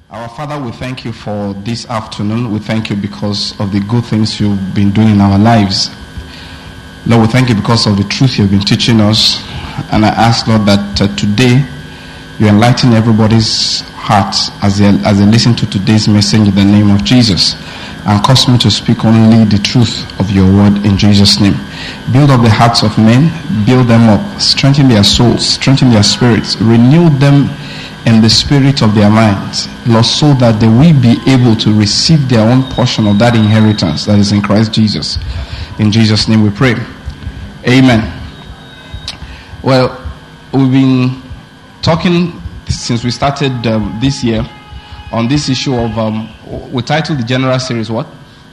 Our Father, we thank you for this afternoon. We thank you because of the good things you've been doing in our lives. Lord, we thank you because of the truth you've been teaching us. And I ask, Lord, that today you enlighten everybody's hearts as they listen to today's message in the name of Jesus. And cause me to speak only the truth of your word in Jesus' name. Build up the hearts of men, build them up, strengthen their souls, strengthen their spirits, renew them in the spirit of their minds, Lord, so that they will be able to receive their own portion of that inheritance that is in Christ Jesus. In Jesus' name we pray. Amen. Well, we've been talking since we started this year on this issue of, we titled the general series what?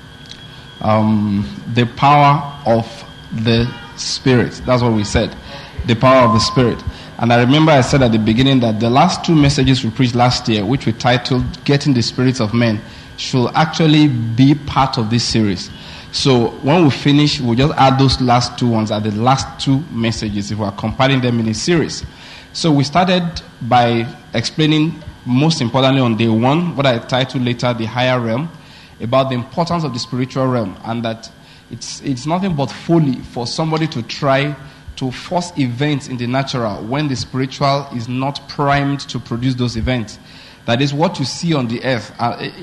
The power of the Spirit. That's what we said. The power of the Spirit. And I remember I said at the beginning that the last two messages we preached last year, which we titled Getting the Spirits of Men, should actually be part of this series. So when we finish, we'll just add those last two ones at the last two messages if we are compiling them in a series. So we started by explaining, most importantly on day one, what I titled later the higher realm, about the importance of the spiritual realm, and that it's nothing but folly for somebody to try to force events in the natural when the spiritual is not primed to produce those events. That is, what you see on the earth,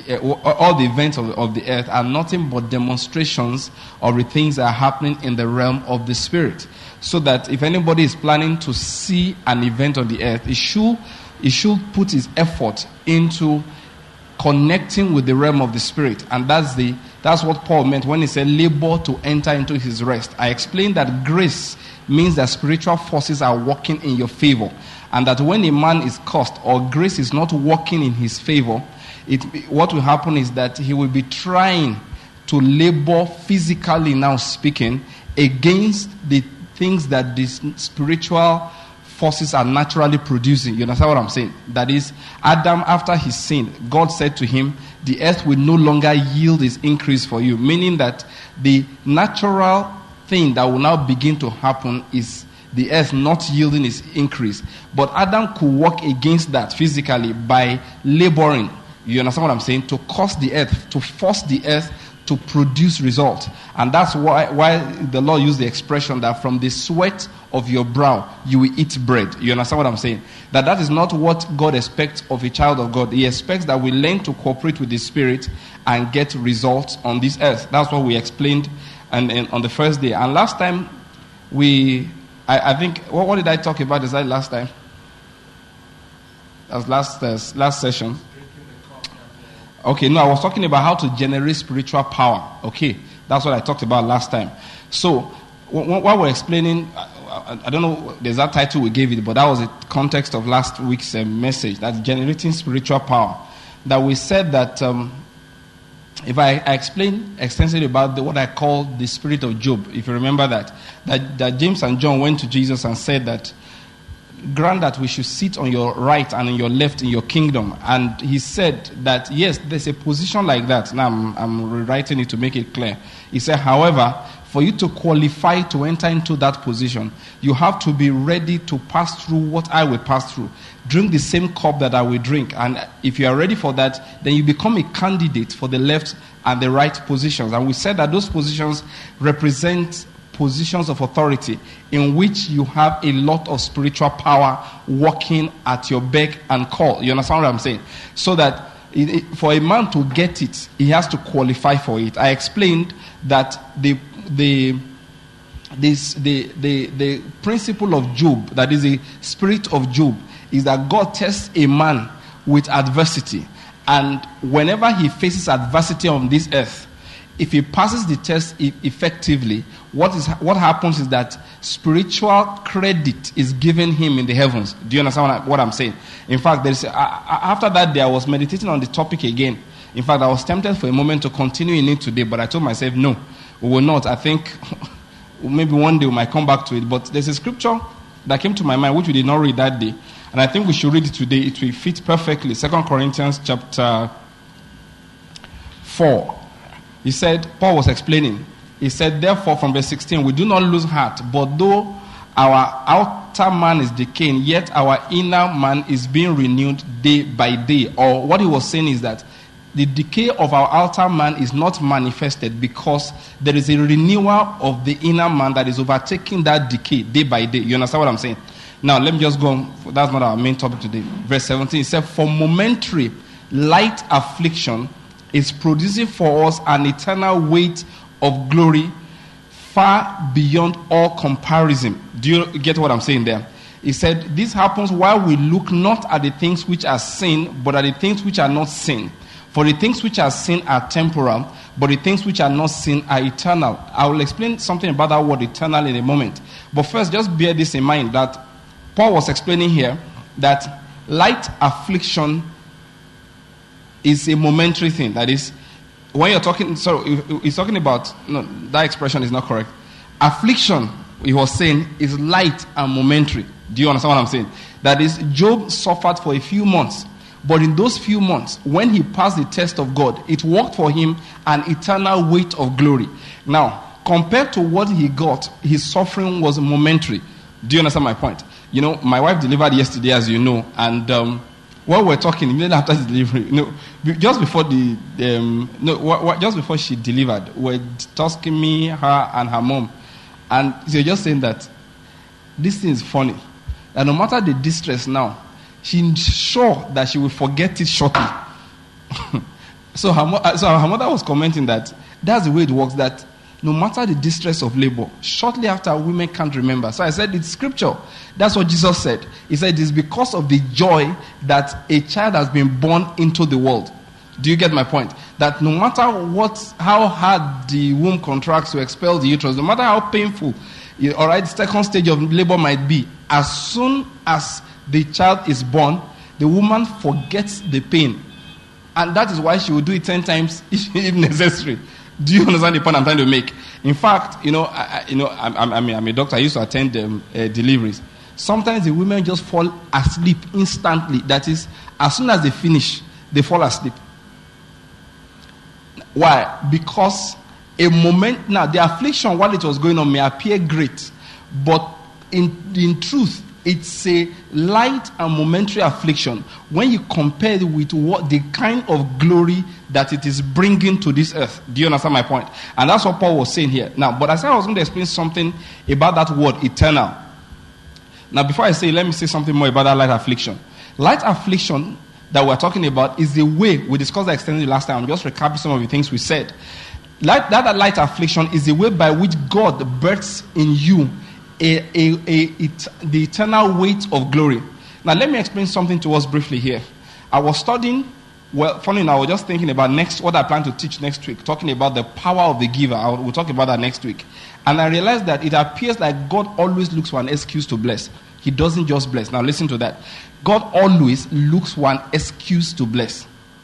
all the events of the earth are nothing but demonstrations of the things that are happening in the realm of the spirit. So that if anybody is planning to see an event on the earth, it should put his effort into connecting with the realm of the spirit. And that's what Paul meant when he said labor to enter into his rest. I explained that grace means that spiritual forces are working in your favor, and that when a man is cursed or grace is not working in his favor, what will happen is that he will be trying to labor physically, now speaking, against the things that these spiritual forces are naturally producing. You understand what I'm saying? That is, Adam, after he sinned, God said to him, the earth will no longer yield its increase for you, meaning that the natural thing that will now begin to happen is the earth not yielding its increase. But Adam could work against that physically by laboring. You understand what I'm saying? To cause the earth, to force the earth to produce result. And that's why the Lord used the expression that from the sweat of your brow you will eat bread. You understand what I'm saying? That is not what God expects of a child of God. He expects that we learn to cooperate with the Spirit and get results on this earth. That's what we explained and on the first day. And last time I think, what did I talk about this last time? That was last session. Okay, no, I was talking about how to generate spiritual power. Okay, that's what I talked about last time. So, while we're explaining, I don't know, there's that title we gave it, but that was the context of last week's message, that's generating spiritual power. That we said that, if I explain extensively about what I call the spirit of Job, if you remember that James and John went to Jesus and said that, grant that we should sit on your right and on your left in your kingdom. And he said that, yes, there's a position like that. Now I'm rewriting it to make it clear. He said, however, for you to qualify to enter into that position, you have to be ready to pass through what I will pass through. Drink the same cup that I will drink. And if you are ready for that, then you become a candidate for the left and the right positions. And we said that those positions represent positions of authority in which you have a lot of spiritual power working at your beck and call. You understand what I'm saying? So that for a man to get it, he has to qualify for it. I explained that the principle of Job, that is the spirit of Job, is that God tests a man with adversity. And whenever he faces adversity on this earth, if he passes the test effectively, what happens is that spiritual credit is given him in the heavens. Do you understand what I'm saying? In fact, after that day, I was meditating on the topic again. In fact, I was tempted for a moment to continue in it today, but I told myself, no, we will not. I think maybe one day we might come back to it. But there's a scripture that came to my mind, which we did not read that day. And I think we should read it today. It will fit perfectly. 2 Corinthians chapter 4. He said, Paul was explaining. He said, therefore, from verse 16, we do not lose heart, but though our outer man is decaying, yet our inner man is being renewed day by day. Or what he was saying is that the decay of our outer man is not manifested because there is a renewal of the inner man that is overtaking that decay day by day. You understand what I'm saying? Now, let me just go on. That's not our main topic today. Verse 17, it said, for momentary light affliction is producing for us an eternal weight of glory far beyond all comparison. Do you get what I'm saying there? He said, this happens while we look not at the things which are seen, but at the things which are not seen. For the things which are seen are temporal, but the things which are not seen are eternal. I will explain something about that word eternal in a moment. But first, just bear this in mind that Paul was explaining here that light affliction is a momentary thing. That is, when you're talking, he's talking about, no, that expression is not correct. Affliction, he was saying, is light and momentary. Do you understand what I'm saying? That is, Job suffered for a few months. But in those few months, when he passed the test of God, it worked for him an eternal weight of glory. Now, compared to what he got, his suffering was momentary. Do you understand my point? You know, my wife delivered yesterday, as you know, and while we're talking, immediately after the delivery, just before just before she delivered, we're talking me, her, and her mom, and they're just saying that this thing is funny. That no matter the distress now, she's sure that she will forget it shortly. So her mother was commenting that that's the way it works, that no matter the distress of labor, shortly after, women can't remember. So I said, it's scripture. That's what Jesus said. He said, it's because of the joy that a child has been born into the world. Do you get my point? That no matter how hard the womb contracts to expel the uterus, no matter how painful, all right, the second stage of labor might be, as soon as the child is born, the woman forgets the pain. And that is why she will do it 10 times if necessary. Do you understand the point I'm trying to make? In fact, I'm a doctor. I used to attend deliveries. Sometimes the women just fall asleep instantly. That is, as soon as they finish, they fall asleep. Why? Because a moment, now the affliction while it was going on may appear great, but in truth, it's a light and momentary affliction when you compare it with what the kind of glory that it is bringing to this earth. Do you understand my point? And that's what Paul was saying here. Now, but I said I was going to explain something about that word, eternal. Now, before I say, let me say something more about that light affliction. Light affliction that we're talking about is the way, we discussed that extensively last time. I'm just recapping some of the things we said. That light affliction is the way by which God births in you the eternal weight of glory. Now, let me explain something to us briefly here. I was studying, funny enough, I was just thinking about what I plan to teach next week, talking about the power of the giver. We'll talk about that next week. And I realized that it appears like God always looks for an excuse to bless. He doesn't just bless. Now, listen to that. God always looks for an excuse to bless.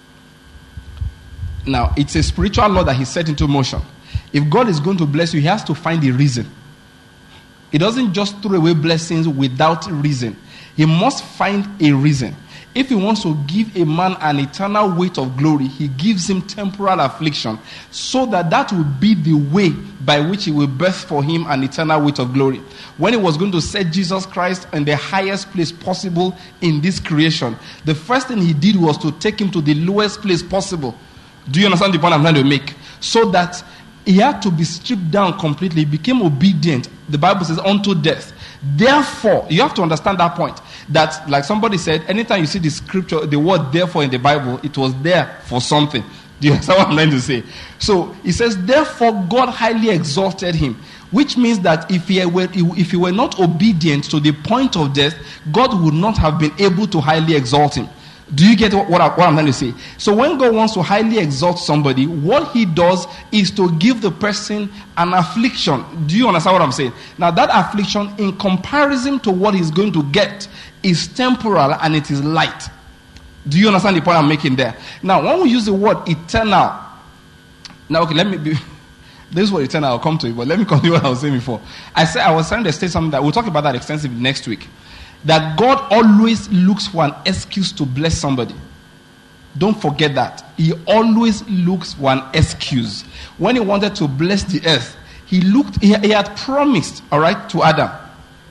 Now, it's a spiritual law that he set into motion. If God is going to bless you, he has to find a reason. He doesn't just throw away blessings without reason. He must find a reason. If he wants to give a man an eternal weight of glory, he gives him temporal affliction so that will be the way by which he will birth for him an eternal weight of glory. When he was going to set Jesus Christ in the highest place possible in this creation, the first thing he did was to take him to the lowest place possible. Do you understand the point I'm trying to make? So that he had to be stripped down completely. He became obedient. The Bible says, unto death. Therefore, you have to understand that point. That, like somebody said, anytime you see the scripture, the word therefore in the Bible, it was there for something. Do you understand what I'm trying to say? So, he says, therefore God highly exalted him. Which means that if he were not obedient to the point of death, God would not have been able to highly exalt him. Do you get what I'm trying to say? So when God wants to highly exalt somebody, what he does is to give the person an affliction. Do you understand what I'm saying? Now that affliction, in comparison to what he's going to get, is temporal and it is light. Do you understand the point I'm making there? Now when we use the word eternal, now okay, this word eternal, I'll come to it, but let me continue what I was saying before. I was trying to state something that we'll talk about that extensively next week. That God always looks for an excuse to bless somebody. Don't forget that. He always looks for an excuse. When he wanted to bless the earth, he had promised, all right, to Adam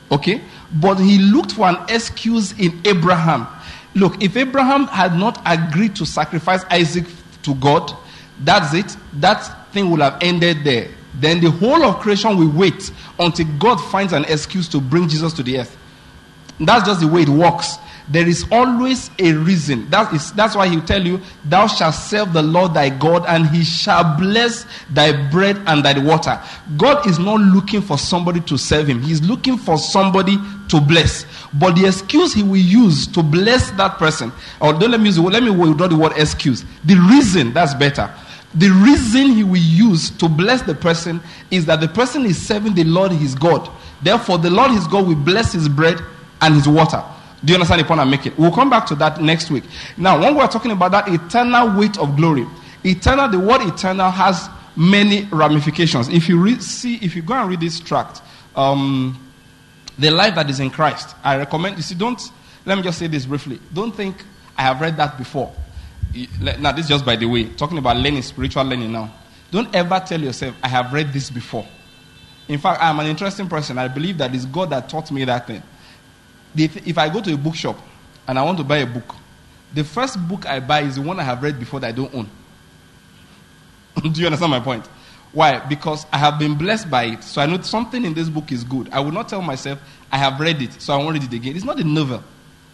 Okay? But he looked for an excuse in Abraham. Look, if Abraham had not agreed to sacrifice Isaac to God, that's it. That thing would have ended there. Then the whole of creation will wait until God finds an excuse to bring Jesus to the earth. That's just the way it works. There is always a reason. That's why he'll tell you, thou shalt serve the Lord thy God, and he shall bless thy bread and thy water. God is not looking for somebody to serve him. He's looking for somebody to bless. But the excuse he will use to bless that person, or don't let me withdraw the word excuse. The reason, that's better. The reason he will use to bless the person is that the person is serving the Lord his God. Therefore, the Lord his God will bless his bread and his water. Do you understand the point I'm making? We'll come back to that next week. Now, when we're talking about that eternal weight of glory, the word eternal has many ramifications. If you go and read this tract, the life that is in Christ, I recommend, let me just say this briefly. Don't think I have read that before. Now, this is just by the way, talking about learning, spiritual learning now. Don't ever tell yourself, I have read this before. In fact, I'm an interesting person. I believe that it's God that taught me that thing. If I go to a bookshop and I want to buy a book, the first book I buy is the one I have read before that I don't own. Do you understand my point? Why? Because I have been blessed by it. So I know something in this book is good. I will not tell myself, I have read it, so I won't read it again. It's not a novel.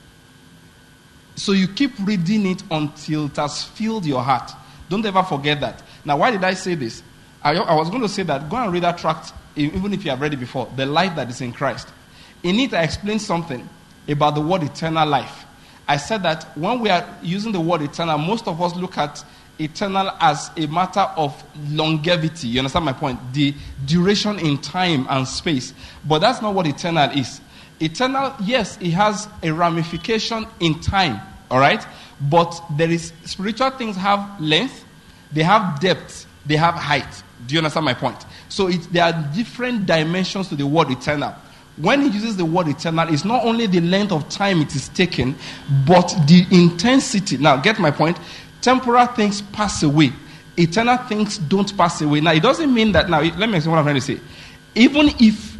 So you keep reading it until it has filled your heart. Don't ever forget that. Now, why did I say this? I was going to say that go and read that tract, even if you have read it before, The Life That Is in Christ. In it, I explained something about the word eternal life. I said that when we are using the word eternal, most of us look at eternal as a matter of longevity. You understand my point? The duration in time and space. But that's not what eternal is. Eternal, yes, it has a ramification in time, all right? But spiritual things have length, they have depth, they have height. Do you understand my point? So there are different dimensions to the word eternal. When he uses the word eternal, it's not only the length of time it is taken, but the intensity. Now, get my point. Temporal things pass away. Eternal things don't pass away. Now, it doesn't mean that... Now, let me explain what I'm trying to say. Even if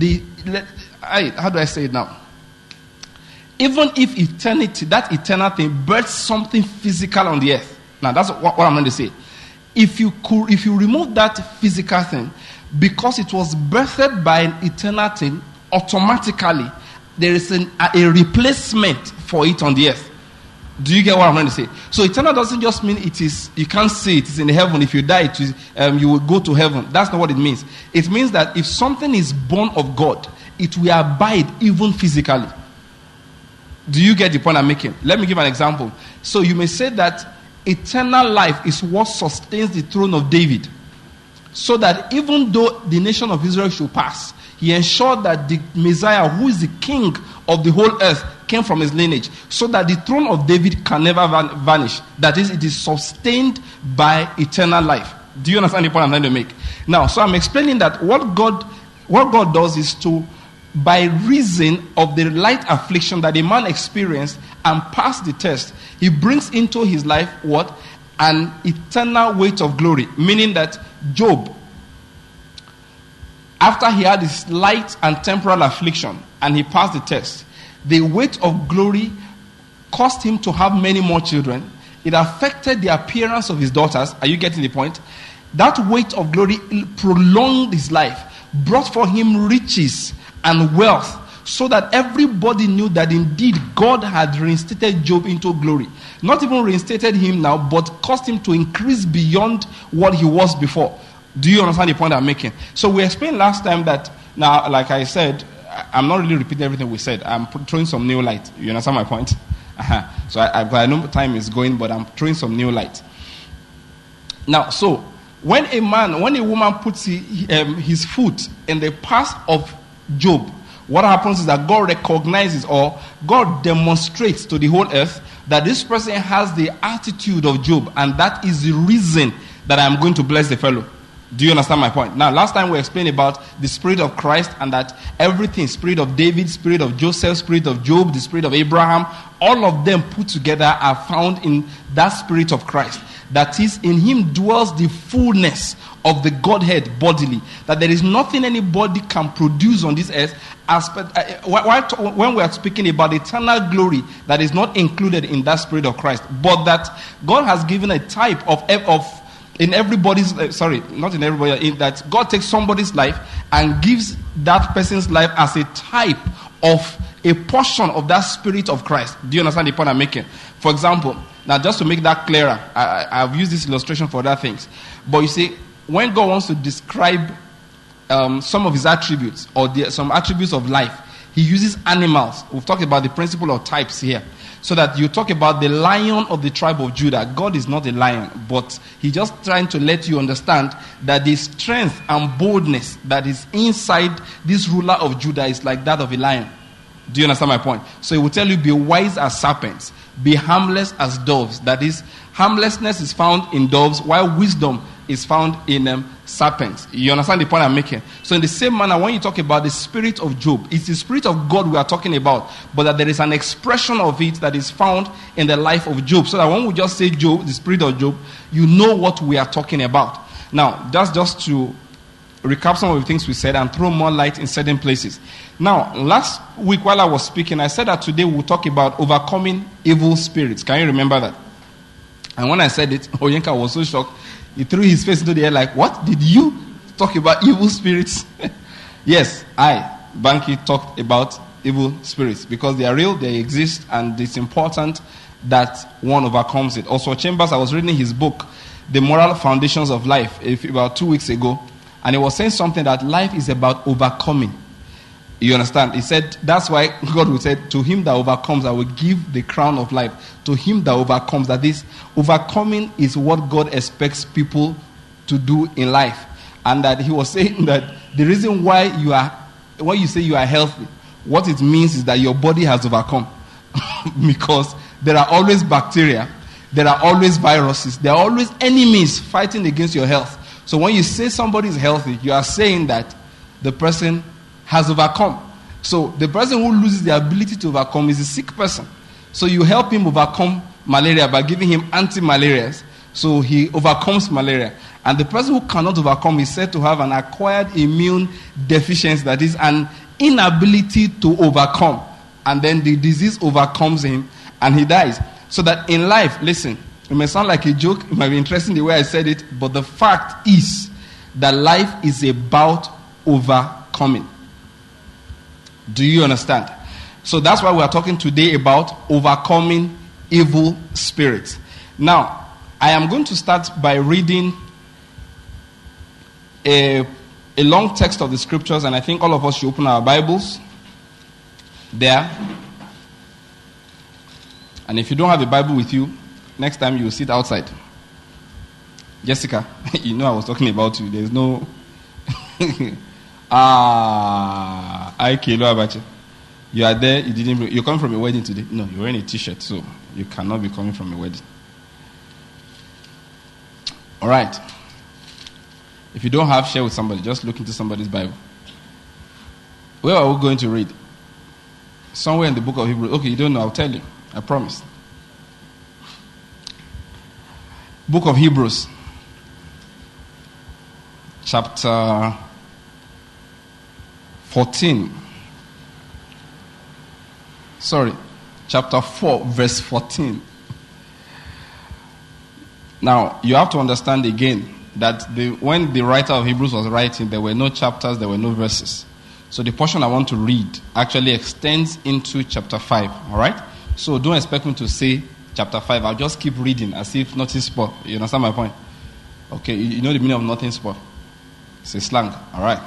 how do I say it now? Even if eternity, that eternal thing, births something physical on the earth. Now, that's what I'm going to say. If you remove that physical thing, because it was birthed by an eternal thing, automatically there is a replacement for it on the earth. Do you get what I'm trying to say? So eternal doesn't just mean it is, you can't see it is in heaven. If you die, you will go to heaven. That's not what it means. It means that if something is born of God, it will abide even physically. Do you get the point I'm making? Let me give an example. So you may say that eternal life is what sustains the throne of David. So that even though the nation of Israel should pass, he ensured that the Messiah, who is the king of the whole earth, came from his lineage, so that the throne of David can never vanish. That is, it is sustained by eternal life. Do you understand the point I'm trying to make? Now, so I'm explaining that what God does is to, by reason of the light affliction that a man experienced and passed the test, he brings into his life what? An eternal weight of glory. Meaning that Job, after he had his light and temporal affliction and he passed the test, the weight of glory caused him to have many more children. It affected the appearance of his daughters. Are you getting the point? That weight of glory prolonged his life, brought for him riches and wealth, so that everybody knew that indeed God had reinstated Job into glory. Not even reinstated him now, but caused him to increase beyond what he was before. Do you understand the point I'm making? So we explained last time that, now, like I said, I'm not really repeating everything we said. I'm throwing some new light. You understand my point? So I know time is going, but I'm throwing some new light. Now, so when a woman puts his foot in the path of Job, what happens is that God recognizes, or God demonstrates to the whole earth that this person has the attitude of Job, and that is the reason that I'm going to bless the fellow. Do you understand my point? Now, last time we explained about the spirit of Christ, and that everything, spirit of David, spirit of Joseph, spirit of Job, the spirit of Abraham, all of them put together are found in that spirit of Christ. That is, in him dwells the fullness of the Godhead bodily. That there is nothing anybody can produce on this earth when we are speaking about eternal glory that is not included in that Spirit of Christ. But that God has given a type of in everybody's, not in everybody, in that God takes somebody's life and gives that person's life as a type of a portion of that Spirit of Christ. Do you understand the point I'm making? For example, now just to make that clearer, I've used this illustration for other things. But you see, when God wants to describe some of his attributes or some attributes of life, he uses animals. We've talked about the principle of types here. So that you talk about the lion of the tribe of Judah. God is not a lion, but he's just trying to let you understand that the strength and boldness that is inside this ruler of Judah is like that of a lion. Do you understand my point? So he will tell you, be wise as serpents, be harmless as doves. That is, harmlessness is found in doves, while wisdom is found in serpents. You understand the point I'm making? So in the same manner, when you talk about the spirit of Job, it's the spirit of God we are talking about, but that there is an expression of it that is found in the life of Job. So that when we just say Job, the spirit of Job, you know what we are talking about. Now, that's just to recap some of the things we said and throw more light in certain places. Now, last week while I was speaking, I said that today we'll talk about overcoming evil spirits. Can you remember that? And when I said it, Oyenka was so shocked. He threw his face into the air like, what? Did you talk about evil spirits? Yes, Banky, talked about evil spirits because they are real, they exist, and it's important that one overcomes it. Also, Chambers, I was reading his book, The Moral Foundations of Life, about 2 weeks ago, and he was saying something that life is about overcoming. You understand? He said, that's why God will say, to him that overcomes, I will give the crown of life. To him that overcomes, that is, overcoming is what God expects people to do in life. And that he was saying that the reason why when you say you are healthy, what it means is that your body has overcome. Because there are always bacteria, there are always viruses, there are always enemies fighting against your health. So when you say somebody is healthy, you are saying that the person has overcome. So the person who loses the ability to overcome is a sick person. So you help him overcome malaria by giving him anti-malarials. So he overcomes malaria. And the person who cannot overcome is said to have an acquired immune deficiency, that is an inability to overcome. And then the disease overcomes him and he dies. So that in life, listen, it may sound like a joke, it might be interesting the way I said it, but the fact is that life is about overcoming. Do you understand? So that's why we are talking today about overcoming evil spirits. Now, I am going to start by reading a long text of the scriptures, and I think all of us should open our Bibles there. And if you don't have a Bible with you, next time you will sit outside. Jessica, you know I was talking about you. There's no... You are there, you're coming from a wedding today. No, you're wearing a t-shirt, so you cannot be coming from a wedding. Alright. If you don't have, share with somebody. Just look into somebody's Bible. Where are we going to read? Somewhere in the book of Hebrews. Okay, you don't know, I'll tell you. I promise. Book of Hebrews. Chapter 14. Chapter 4, verse 14. Now, you have to understand again that when the writer of Hebrews was writing, there were no chapters, there were no verses. So the portion I want to read actually extends into chapter 5. Alright? So don't expect me to say chapter 5. I'll just keep reading as if nothing spoiled. You understand my point? Okay, you know the meaning of nothing spoiled. It's a slang. Alright.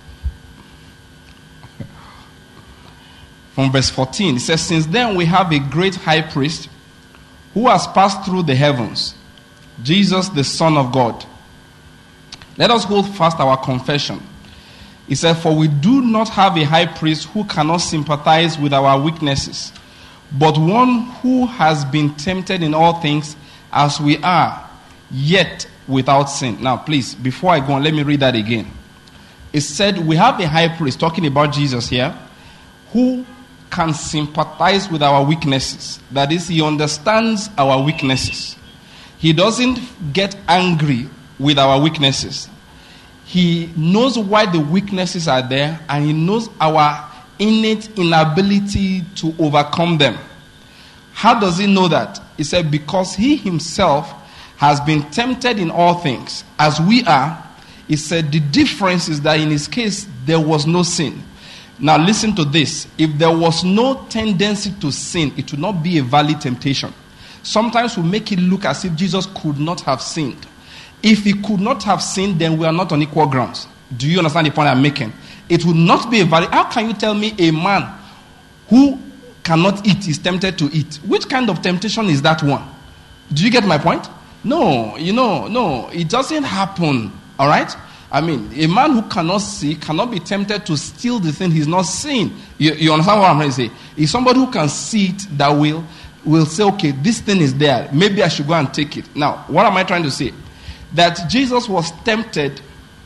From verse 14, it says, since then we have a great high priest who has passed through the heavens, Jesus the Son of God. Let us hold fast our confession. He said, for we do not have a high priest who cannot sympathize with our weaknesses, but one who has been tempted in all things as we are, yet without sin. Now please, before I go on, let me read that again. It said we have a high priest, talking about Jesus here, who can sympathize with our weaknesses. That is, he understands our weaknesses. He doesn't get angry with our weaknesses. He knows why the weaknesses are there, and he knows our innate inability to overcome them. How does he know that? He said, because he himself has been tempted in all things, as we are. He said, the difference is that in his case, there was no sin. Now listen to this. If there was no tendency to sin, it would not be a valid temptation. Sometimes we make it look as if Jesus could not have sinned. If he could not have sinned, then we are not on equal grounds. Do you understand the point I'm making? It would not be a valid. How can you tell me a man who cannot eat is tempted to eat? Which kind of temptation is that one? Do you get my point? No, no, it doesn't happen. All right? I mean, a man who cannot see cannot be tempted to steal the thing he's not seeing. You understand what I'm trying to say? It's somebody who can see it that will say, okay, this thing is there. Maybe I should go and take it. Now, what am I trying to say? That Jesus was tempted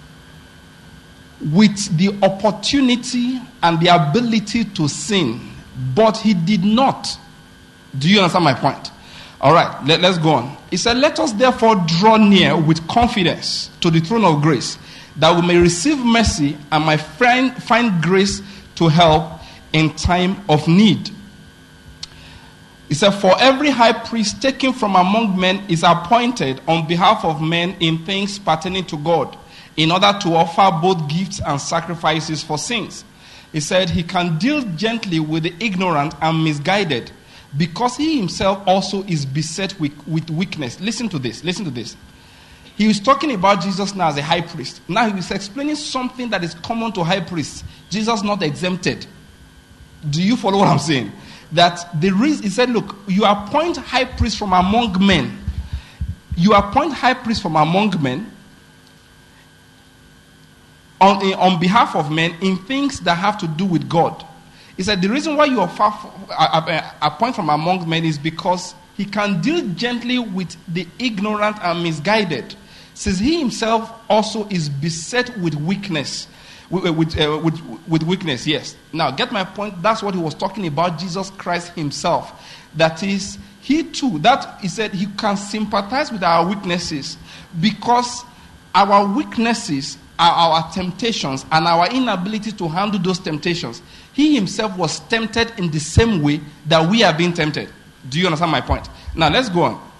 with the opportunity and the ability to sin, but he did not. Do you understand my point? All right, let's go on. He said, let us therefore draw near with confidence to the throne of grace, that we may receive mercy and may find grace to help in time of need. He said, for every high priest taken from among men is appointed on behalf of men in things pertaining to God, in order to offer both gifts and sacrifices for sins. He said, he can deal gently with the ignorant and misguided, because he himself also is beset with weakness. Listen to this. He was talking about Jesus now as a high priest. Now he is explaining something that is common to high priests. Jesus not exempted. Do you follow what I'm saying? That the reason, he said, look, you appoint high priests from among men. You appoint high priests from among men on behalf of men in things that have to do with God. He said the reason why you appoint from among men is because he can deal gently with the ignorant and misguided, since he himself also is beset with weakness. With weakness, yes. Now, get my point. That's what he was talking about, Jesus Christ himself. That is, he too, that he said he can sympathize with our weaknesses, because our weaknesses are our temptations and our inability to handle those temptations. He himself was tempted in the same way that we are being tempted. Do you understand my point? Now, let's go on.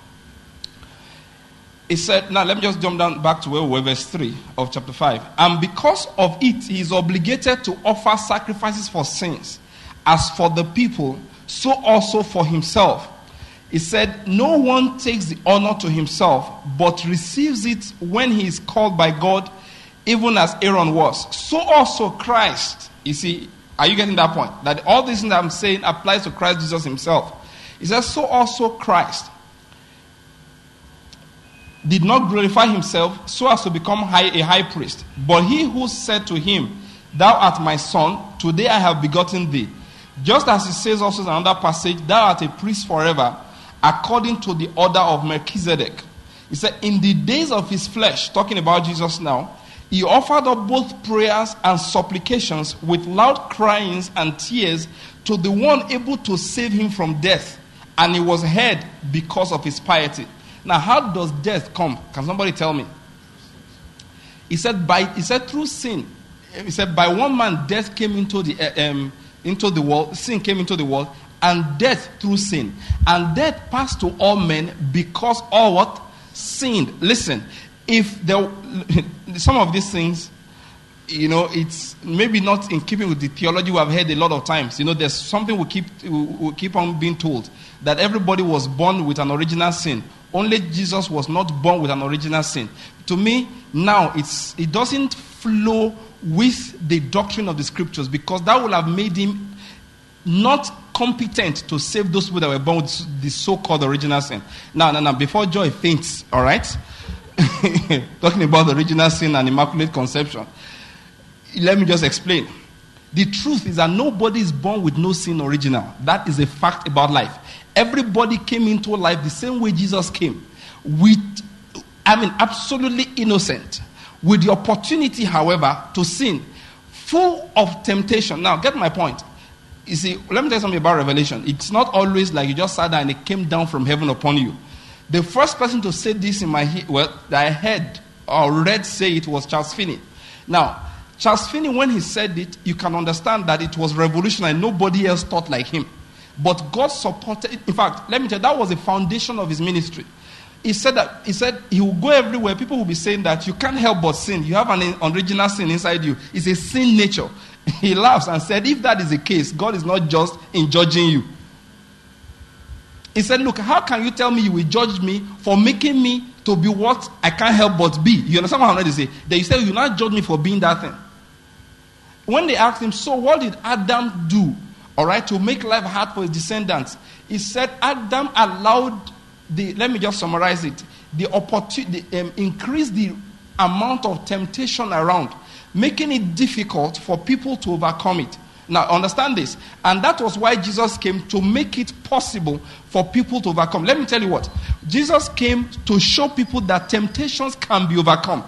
He said, now let me just jump down back to where we were, verse 3 of chapter 5. And because of it, he is obligated to offer sacrifices for sins, as for the people, so also for himself. He said, no one takes the honor to himself, but receives it when he is called by God, even as Aaron was. So also Christ. You see, are you getting that point? That all this that I'm saying applies to Christ Jesus himself. He says, so also Christ did not glorify himself so as to become a high priest. But he who said to him, thou art my son, today I have begotten thee. Just as he says also in another passage, thou art a priest forever, according to the order of Melchizedek. He said, in the days of his flesh, talking about Jesus now, he offered up both prayers and supplications with loud cryings and tears to the one able to save him from death. And he was heard because of his piety. Now, how does death come? Can somebody tell me? He said through sin. He said by one man death came into the world. Sin came into the world, and death through sin. And death passed to all men because all what? Sinned. Listen, if there some of these things, it's maybe not in keeping with the theology we have heard a lot of times. There's something we keep on being told, that everybody was born with an original sin. Only Jesus was not born with an original sin. To me, now it doesn't flow with the doctrine of the scriptures, because that would have made him not competent to save those people that were born with the so-called original sin. Now, before Joy faints, all right? Talking about the original sin and immaculate conception, let me just explain. The truth is that nobody is born with no sin original. That is a fact about life. Everybody came into life the same way Jesus came, absolutely innocent, with the opportunity, however, to sin, full of temptation. Now, get my point. You see, let me tell you something about Revelation. It's not always like you just sat there and it came down from heaven upon you. The first person to say this in my that I heard or read say it was Charles Finney. Now, Charles Finney, when he said it, you can understand that it was revolutionary. Nobody else thought like him. But God supported it. In fact, let me tell you, that was the foundation of his ministry. He said he will go everywhere. People will be saying that you can't help but sin. You have an original sin inside you. It's a sin nature. He laughs and said, if that is the case, God is not just in judging you. He said, look, how can you tell me you will judge me for making me to be what I can't help but be? You understand what I'm trying to say? Then you say, you not judge me for being that thing. When they asked him, so what did Adam do, all right, to make life hard for his descendants? He said, Adam allowed let me just summarize it, the opportunity, increase the amount of temptation around, making it difficult for people to overcome it. Now, understand this. And that was why Jesus came, to make it possible for people to overcome. Let me tell you what. Jesus came to show people that temptations can be overcome.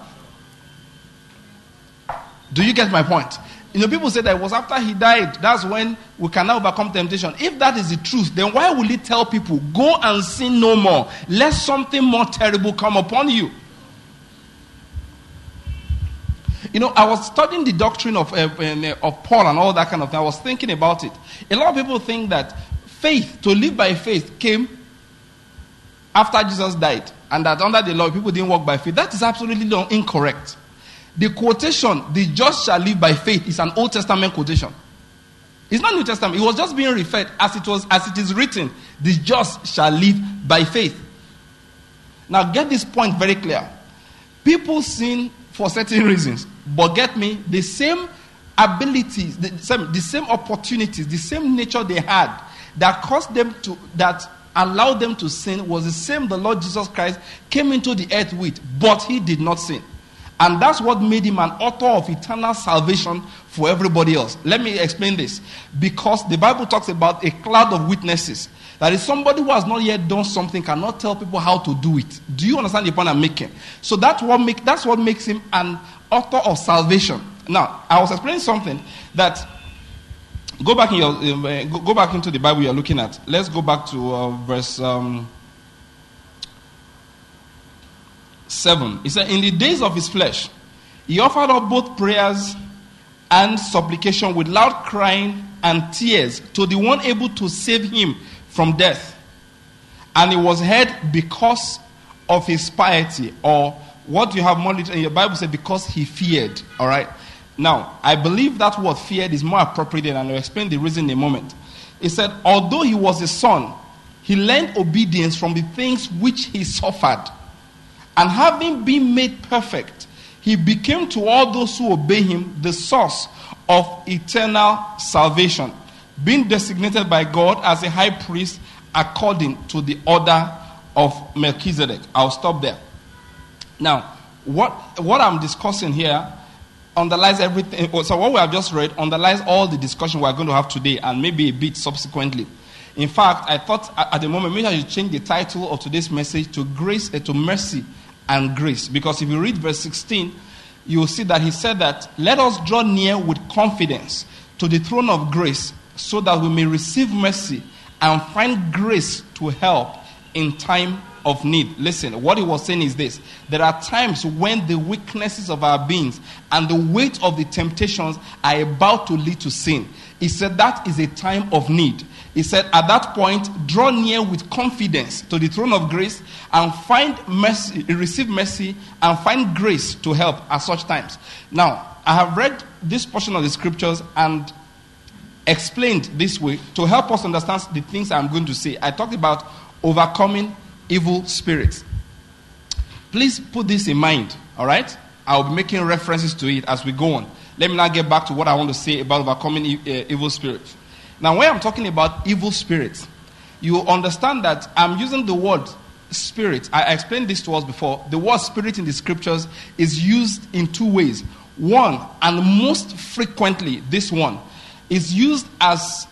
Do you get my point? You know, people say that it was after he died, that's when we can now overcome temptation. If that is the truth, then why will he tell people, go and sin no more, lest something more terrible come upon you? You know, I was studying the doctrine of Paul and all that kind of thing. I was thinking about it. A lot of people think that faith, to live by faith, came after Jesus died. And that under the law, people didn't walk by faith. That is absolutely incorrect. The quotation, the just shall live by faith, is an Old Testament quotation. It's not New Testament. It was just being referred as it is written. The just shall live by faith. Now get this point very clear. People sin for certain reasons. But get me, the same abilities, the same opportunities, the same nature they had that caused them to, that allowed them to sin was the same the Lord Jesus Christ came into the earth with, but he did not sin. And that's what made him an author of eternal salvation for everybody else. Let me explain this. Because the Bible talks about a cloud of witnesses. That is, somebody who has not yet done something cannot tell people how to do it. Do you understand the point I'm making? So that's what makes him an author of salvation. Now, I was explaining something that go back into the Bible you're looking at. Let's go back to verse 7. He said, in the days of his flesh, he offered up both prayers and supplication with loud crying and tears to the one able to save him from death. And he was heard because of his piety, or what you have more in your Bible said, because he feared. All right. Now, I believe that word feared is more appropriate, and I'll explain the reason in a moment. He said, although he was a son, he learned obedience from the things which he suffered. And having been made perfect, he became to all those who obey him the source of eternal salvation, being designated by God as a high priest according to the order of Melchizedek. I'll stop there. Now, what I'm discussing here underlies everything. So what we have just read underlies all the discussion we're going to have today, and maybe a bit subsequently. In fact, I thought at the moment maybe I should change the title of today's message to Grace, to Mercy and Grace. Because if you read verse 16, you will see that he said that, let us draw near with confidence to the throne of grace, so that we may receive mercy and find grace to help in time of need. Listen, what he was saying is this. There are times when the weaknesses of our beings and the weight of the temptations are about to lead to sin. He said that is a time of need. He said at that point, draw near with confidence to the throne of grace and find mercy, receive mercy and find grace to help at such times. Now, I have read this portion of the scriptures and explained this way to help us understand the things I'm going to say. I talked about overcoming evil spirits. Please put this in mind, all right? I'll be making references to it as we go on. Let me now get back to what I want to say about overcoming evil spirits. Now, when I'm talking about evil spirits, you understand that I'm using the word spirit. I explained this to us before. The word spirit in the scriptures is used in two ways. One, and most frequently, this one, is used as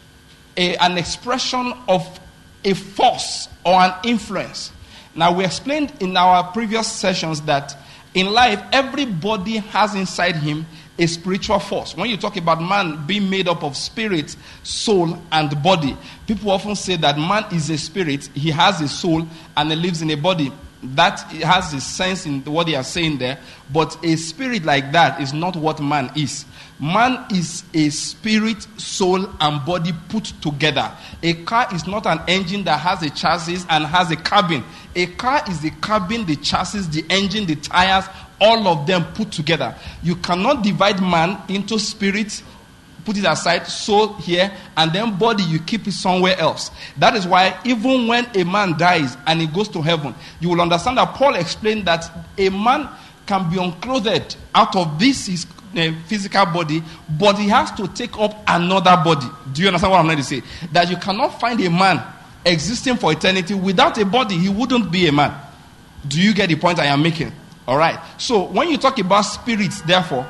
an expression of a force or an influence. Now, we explained in our previous sessions that in life, everybody has inside him a spiritual force. When you talk about man being made up of spirit, soul, and body, people often say that man is a spirit, he has a soul, and he lives in a body. That has a sense in what they are saying there, but a spirit like that is not what man is. Man is a spirit, soul, and body put together. A car is not an engine that has a chassis and has a cabin. A car is the cabin, the chassis, the engine, the tires, all of them put together. You cannot divide man into spirit, put it aside, soul here, and then body, you keep it somewhere else. That is why even when a man dies and he goes to heaven, you will understand that Paul explained that a man can be unclothed out of his physical body, but he has to take up another body. Do you understand what I'm trying to say? That you cannot find a man existing for eternity without a body. He wouldn't be a man. Do you get the point I am making? All right. So when you talk about spirits, therefore,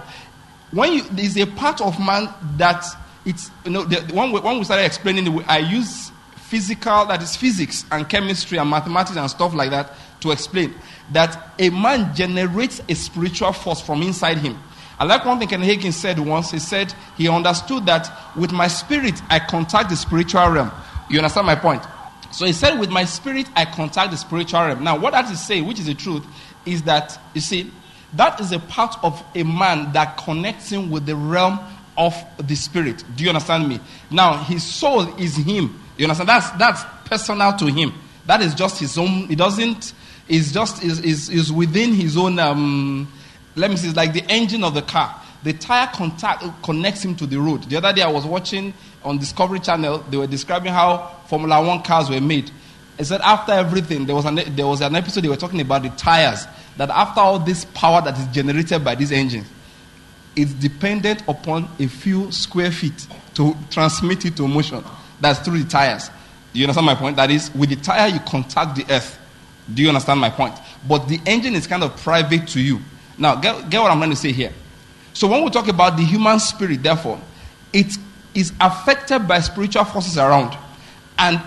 there's a part of man that it's, when we started explaining, I use physical, that is physics and chemistry and mathematics and stuff like that to explain that a man generates a spiritual force from inside him. I like one thing Ken Hagin said once. He said he understood that with my spirit, I contact the spiritual realm. You understand my point? So he said, with my spirit, I contact the spiritual realm. Now, what that is saying, which is the truth, is that, you see, that is a part of a man that connects him with the realm of the spirit. Do you understand me? Now, his soul is him. You understand? That's personal to him. That is just his own. It doesn't. It's just is within his own. Let me see. It's like the engine of the car. The tire connects him to the road. The other day I was watching on Discovery Channel. They were describing how Formula 1 cars were made. It said after everything, there was an episode they were talking about the tires. That after all this power that is generated by these engines, it's dependent upon a few square feet to transmit it to motion. That's through the tires. Do you understand my point? That is, with the tire you contact the earth. Do you understand my point? But the engine is kind of private to you. Now, get what I'm trying to say here. So when we talk about the human spirit, therefore, it is affected by spiritual forces around. And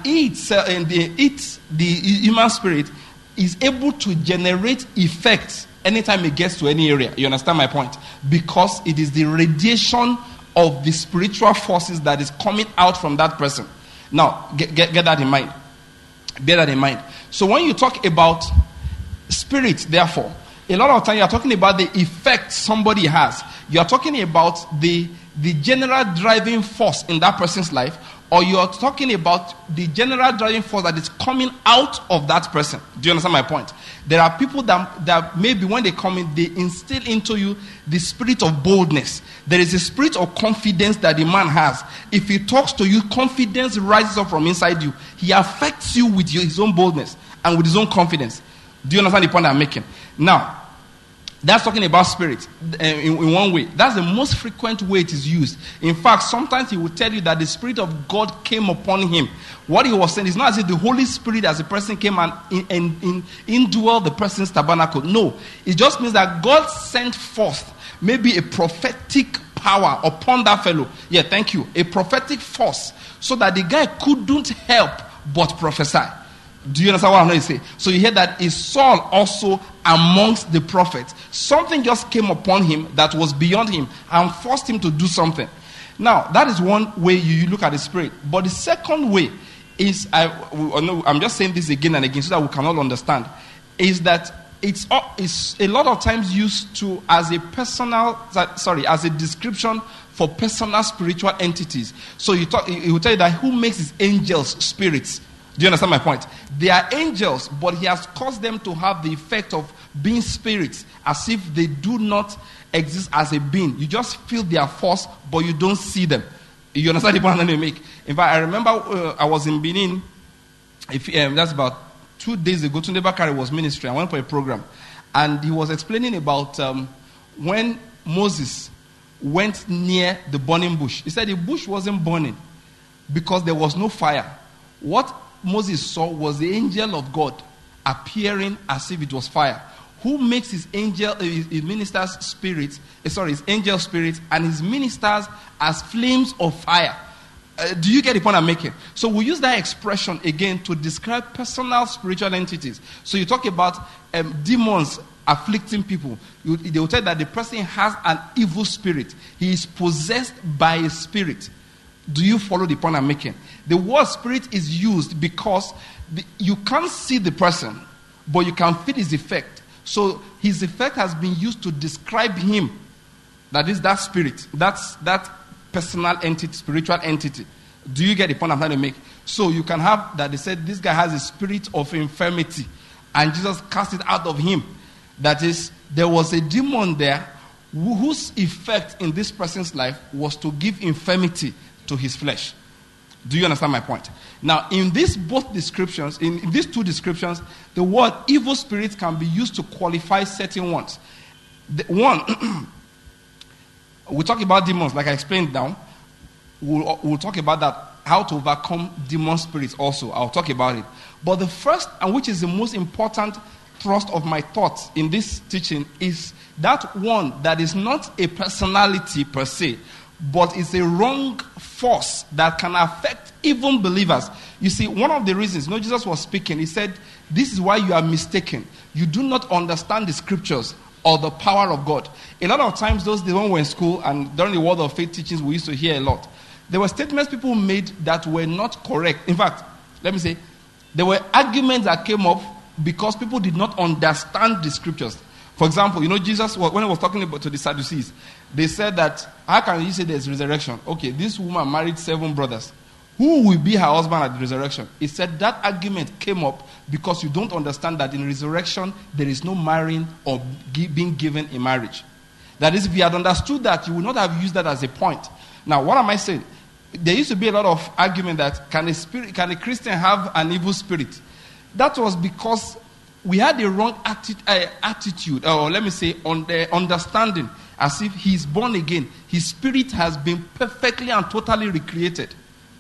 the human spirit is able to generate effects anytime it gets to any area. You understand my point? Because it is the radiation of the spiritual forces that is coming out from that person. Now, get that in mind. Bear that in mind. So when you talk about spirit, therefore, a lot of time you are talking about the effect somebody has. You are talking about the general driving force in that person's life, or you are talking about the general driving force that is coming out of that person. Do you understand my point? There are people that maybe when they come in, they instill into you the spirit of boldness. There is a spirit of confidence that the man has. If he talks to you, confidence rises up from inside you. He affects you with his own boldness and with his own confidence. Do you understand the point I'm making? Now, that's talking about spirit in one way. That's the most frequent way it is used. In fact, sometimes he will tell you that the Spirit of God came upon him. What he was saying is not as if the Holy Spirit as a person came and indwelled the person's tabernacle. No. It just means that God sent forth maybe a prophetic power upon that fellow. Yeah, thank you. A prophetic force so that the guy couldn't help but prophesy. Do you understand what I'm trying to say? So you hear that is Saul also amongst the prophets. Something just came upon him that was beyond him and forced him to do something. Now, that is one way you look at the spirit. But the second way is, I'm just saying this again and again so that we can all understand, is that it's a lot of times used to as a description for personal spiritual entities. So it will tell you that who makes his angels spirits. Do you understand my point? They are angels, but he has caused them to have the effect of being spirits, as if they do not exist as a being. You just feel their force, but you don't see them. You understand the point I'm trying to make? In fact, I remember I was in Benin. That's about 2 days ago. Tunde Bakari was ministering. I went for a program, and he was explaining about when Moses went near the burning bush. He said the bush wasn't burning because there was no fire. What Moses saw was the angel of God appearing as if it was fire. Who makes his ministers spirits, his angel spirits and his ministers as flames of fire. Do you get the point I'm making? So we use that expression again to describe personal spiritual entities. So you talk about demons afflicting people. They will tell that the person has an evil spirit. He is possessed by a spirit. Do you follow the point I'm making? The word spirit is used because you can't see the person, but you can feel his effect. So his effect has been used to describe him. That is that spirit. That's that personal entity, spiritual entity. Do you get the point I'm trying to make? So you can have that they said this guy has a spirit of infirmity and Jesus cast it out of him. That is, there was a demon there whose effect in this person's life was to give infirmity to his flesh. Do you understand my point? Now, in these both descriptions, in these two descriptions, the word evil spirit can be used to qualify certain ones. We'll talk about demons, like I explained now. We'll talk about that, how to overcome demon spirits also. I'll talk about it. But the first, and which is the most important thrust of my thoughts in this teaching, is that one that is not a personality per se, but is a wrong force that can affect even believers. You see, one of the reasons, Jesus was speaking, he said, this is why you are mistaken. You do not understand the scriptures or the power of God. A lot of times, those days when we were in school and during the Word of Faith teachings, we used to hear a lot. There were statements people made that were not correct. In fact, let me say, there were arguments that came up because people did not understand the scriptures. For example, Jesus, when he was talking about to the Sadducees, they said that, how can you say there's resurrection? Okay, this woman married 7 brothers. Who will be her husband at the resurrection? He said that argument came up because you don't understand that in resurrection, there is no marrying or being given in marriage. That is, if you had understood that, you would not have used that as a point. Now, what am I saying? There used to be a lot of argument that can a Christian have an evil spirit? That was because we had the wrong attitude, or let me say, on the understanding, as if he's born again. His spirit has been perfectly and totally recreated.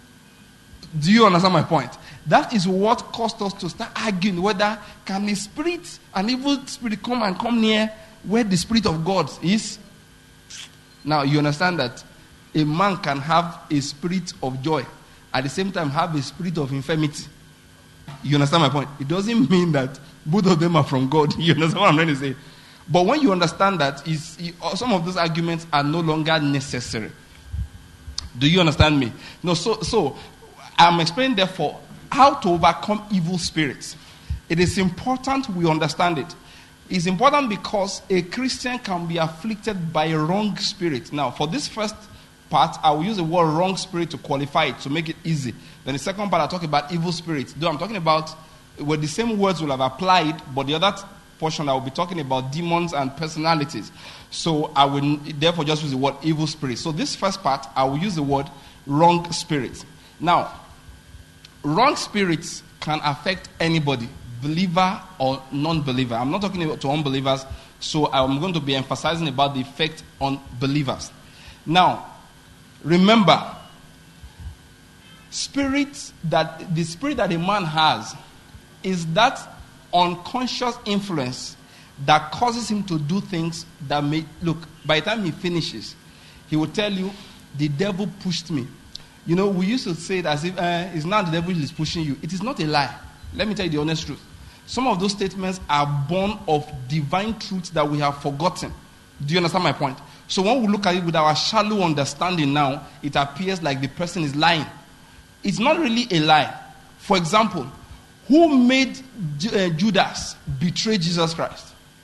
Do you understand my point? That is what caused us to start arguing whether can a spirit, an evil spirit, come near where the Spirit of God is. Now you understand that a man can have a spirit of joy, at the same time have a spirit of infirmity. You understand my point? It doesn't mean that both of them are from God. You understand what I'm trying to say? But when you understand that, some of those arguments are no longer necessary. Do you understand me? No. So I'm explaining, therefore, how to overcome evil spirits. It is important we understand it. It's important because a Christian can be afflicted by a wrong spirit. Now, for this first part, I will use the word wrong spirit to qualify it, to make it easy. Then the second part, I'll talk about evil spirits. Though I'm talking about where the same words will have applied, but the other portion I will be talking about demons and personalities. So I will therefore just use the word evil spirit. So this first part, I will use the word wrong spirit. Now, wrong spirits can affect anybody, believer or non-believer. I'm not talking about to unbelievers, so I'm going to be emphasizing about the effect on believers. Now, remember, the spirit that a man has is that unconscious influence that causes him to do things that may look. By the time he finishes, he will tell you, "The devil pushed me." We used to say it as if it's not the devil who is pushing you. It is not a lie. Let me tell you the honest truth. Some of those statements are born of divine truths that we have forgotten. Do you understand my point? So when we look at it with our shallow understanding now, it appears like the person is lying. It's not really a lie. For example, who made Judas betray Jesus Christ?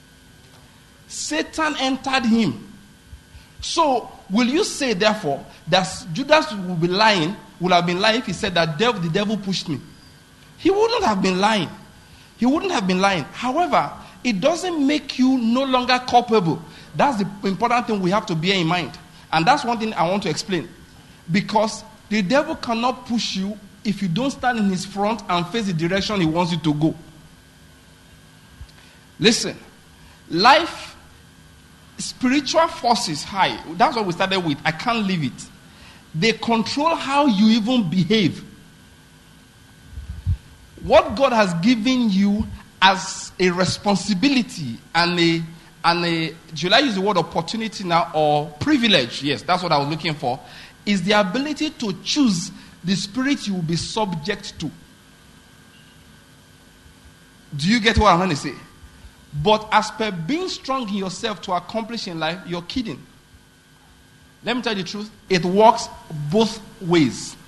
Satan entered him. So, will you say, therefore, that Judas will have been lying if he said that the devil pushed me? He wouldn't have been lying. However, it doesn't make you no longer culpable. That's the important thing we have to bear in mind. And that's one thing I want to explain. Because the devil cannot push you if you don't stand in his front and face the direction he wants you to go. Listen, spiritual forces high. That's what we started with. I can't leave it. They control how you even behave. What God has given you as a responsibility and should I use the word opportunity now, or privilege? Yes, that's what I was looking for. Is the ability to choose the spirit you will be subject to. Do you get what I'm trying to say? But as per being strong in yourself to accomplish in life, you're kidding. Let me tell you the truth. It works both ways.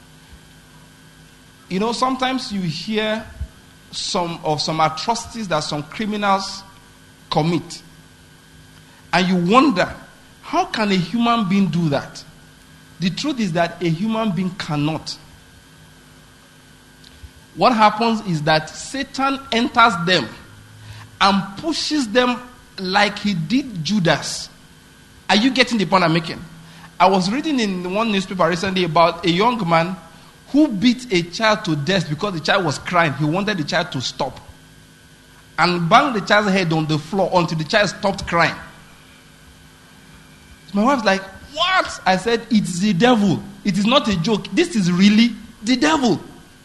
You know, sometimes you hear some atrocities that some criminals commit. And you wonder, how can a human being do that? The truth is that a human being cannot. What happens is that Satan enters them and pushes them like he did Judas. Are you getting the point I'm making? I was reading in one newspaper recently about a young man who beat a child to death because the child was crying. He wanted the child to stop. And banged the child's head on the floor until the child stopped crying. My wife's like, what? I said, it's the devil. It is not a joke. This is really the devil.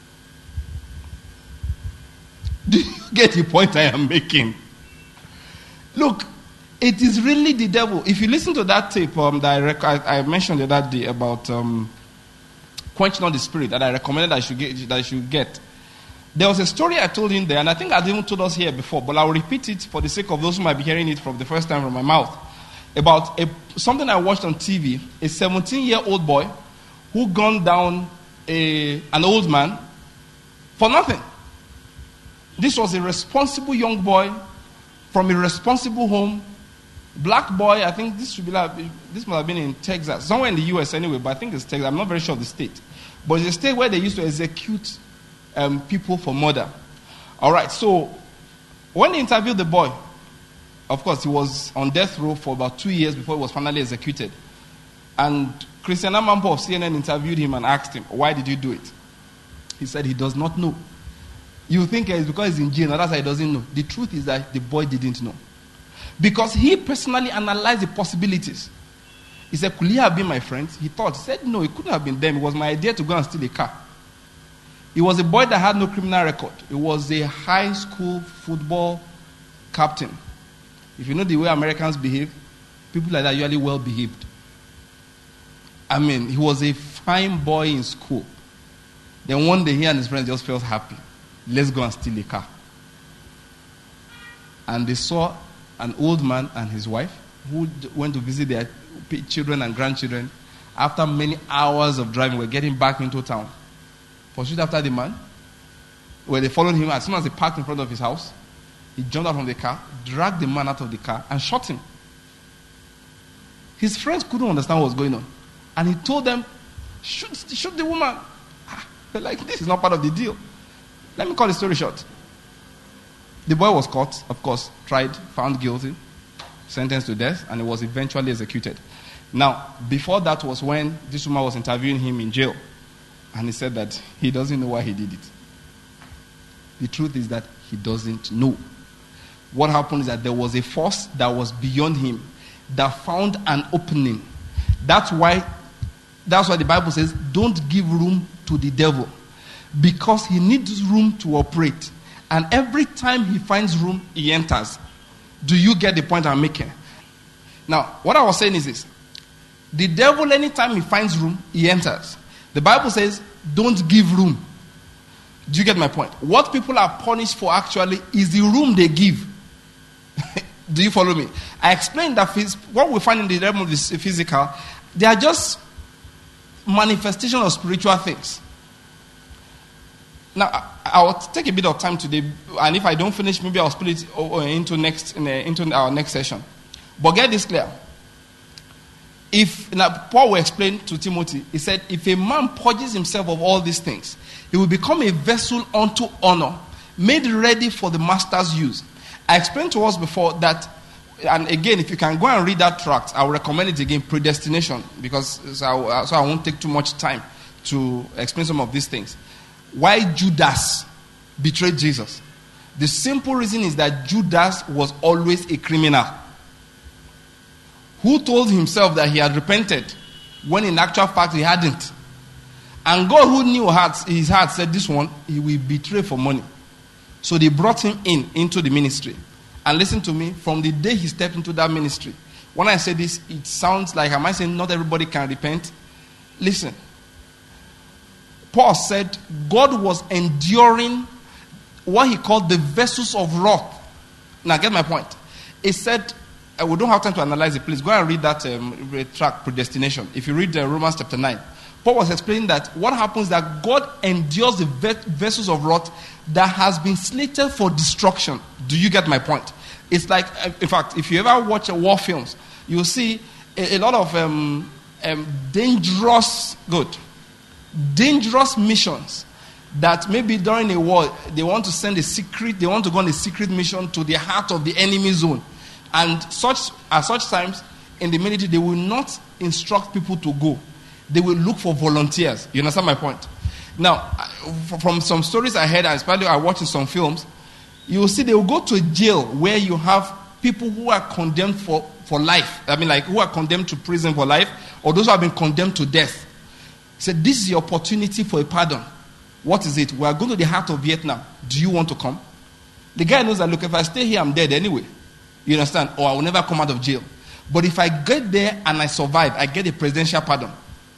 Do you get the point I am making? Look, it is really the devil. If you listen to that tape that I mentioned the other day about quenching on the spirit that I recommended that I should get. There was a story I told in there, and I think I've even told us here before, but I'll repeat it for the sake of those who might be hearing it from the first time from my mouth. About something I watched on TV, a 17-year-old boy who gunned down an old man for nothing. This was a responsible young boy from a responsible home, black boy. I think this must have been in Texas, somewhere in the U.S. anyway, but I think it's Texas. I'm not very sure of the state. But it's a state where they used to execute people for murder. All right, so when they interviewed the boy, of course, he was on death row for about 2 years before he was finally executed. And Christian Amampo of CNN interviewed him and asked him, why did you do it? He said he does not know. You think it's because he's in jail, and that's why he doesn't know. The truth is that the boy didn't know. Because he personally analyzed the possibilities. He said, could he have been my friend? He said, no, it couldn't have been them. It was my idea to go and steal a car. He was a boy that had no criminal record. He was a high school football captain. If you know the way Americans behave, people like that are usually well behaved. I mean, he was a fine boy in school. Then one day he and his friends just felt happy. Let's go and steal a car. And they saw an old man and his wife who went to visit their children and grandchildren. After many hours of driving, were getting back into town. Pursued after the man, where they followed him. As soon as they parked in front of his house, he jumped out from the car, dragged the man out of the car, and shot him. His friends couldn't understand what was going on. And he told them, shoot the woman. They're like, this is not part of the deal. Let me cut the story short. The boy was caught, of course, tried, found guilty, sentenced to death, and he was eventually executed. Now, before that was when this woman was interviewing him in jail. And he said that he doesn't know why he did it. The truth is that he doesn't know. What happened is that there was a force that was beyond him that found an opening. That's why the Bible says, don't give room to the devil. Because he needs room to operate. And every time he finds room, he enters. Do you get the point I'm making? Now, what I was saying is this. The devil, anytime he finds room, he enters. The Bible says, don't give room. Do you get my point? What people are punished for actually is the room they give. Do you follow me? I explained that what we find in the realm of the physical, they are just manifestation of spiritual things. Now, I'll take a bit of time today, and if I don't finish, maybe I'll split it into our next session. But get this clear. Paul will explain to Timothy, he said, if a man purges himself of all these things, he will become a vessel unto honor, made ready for the master's use. I explained to us before that, and again, if you can go and read that tract, I will recommend it again, Predestination, because so I won't take too much time to explain some of these things. Why Judas betrayed Jesus? The simple reason is that Judas was always a criminal who told himself that he had repented when in actual fact he hadn't. And God, who knew his heart, said this one, he will betray for money. So they brought him into the ministry. And listen to me, from the day he stepped into that ministry, when I say this, it sounds like, am I saying not everybody can repent? Listen. Paul said God was enduring what he called the vessels of wrath. Now get my point. He said, we don't have time to analyze it. Please go and read that track, Predestination. If you read Romans chapter 9, Paul was explaining that what happens that God endures the vessels of wrath that has been slated for destruction. Do you get my point? It's like, in fact, if you ever watch war films, you'll see a lot of dangerous missions that maybe during a war they want to send they want to go on a secret mission to the heart of the enemy zone. And at such times in the military, they will not instruct people to go. They will look for volunteers. You understand my point? Now, from some stories I heard, and especially I watched in some films, you will see they will go to a jail where you have people who are condemned for life. I mean, like who are condemned to prison for life, or those who have been condemned to death. He said, this is your opportunity for a pardon. What is it? We are going to the heart of Vietnam. Do you want to come? The guy knows that, look, if I stay here, I'm dead anyway. You understand? Or I will never come out of jail. But if I get there and I survive, I get a presidential pardon.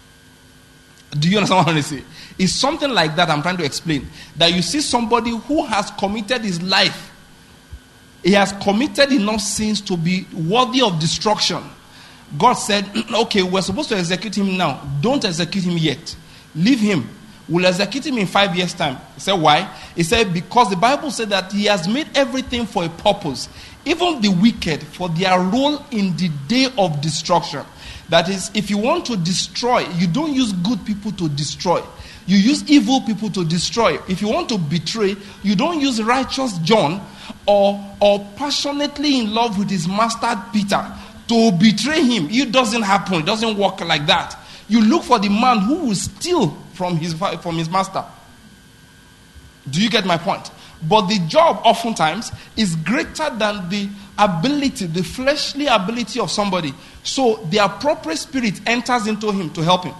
Do you understand what I'm trying to say? It's something like that I'm trying to explain. That you see somebody who has committed his life. He has committed enough sins to be worthy of destruction. God said, okay, we're supposed to execute him now. Don't execute him yet. Leave him. We'll execute him in 5 years' time. He said, why? He said, because the Bible said that he has made everything for a purpose. Even the wicked for their role in the day of destruction. That is, if you want to destroy, you don't use good people to destroy. You use evil people to destroy. If you want to betray, you don't use righteous John or passionately in love with his master Peter to betray him. It doesn't happen. It doesn't work like that. You look for the man who will steal from his master. Do you get my point? But the job oftentimes is greater than the ability, the fleshly ability of somebody. So the appropriate spirit enters into him to help him.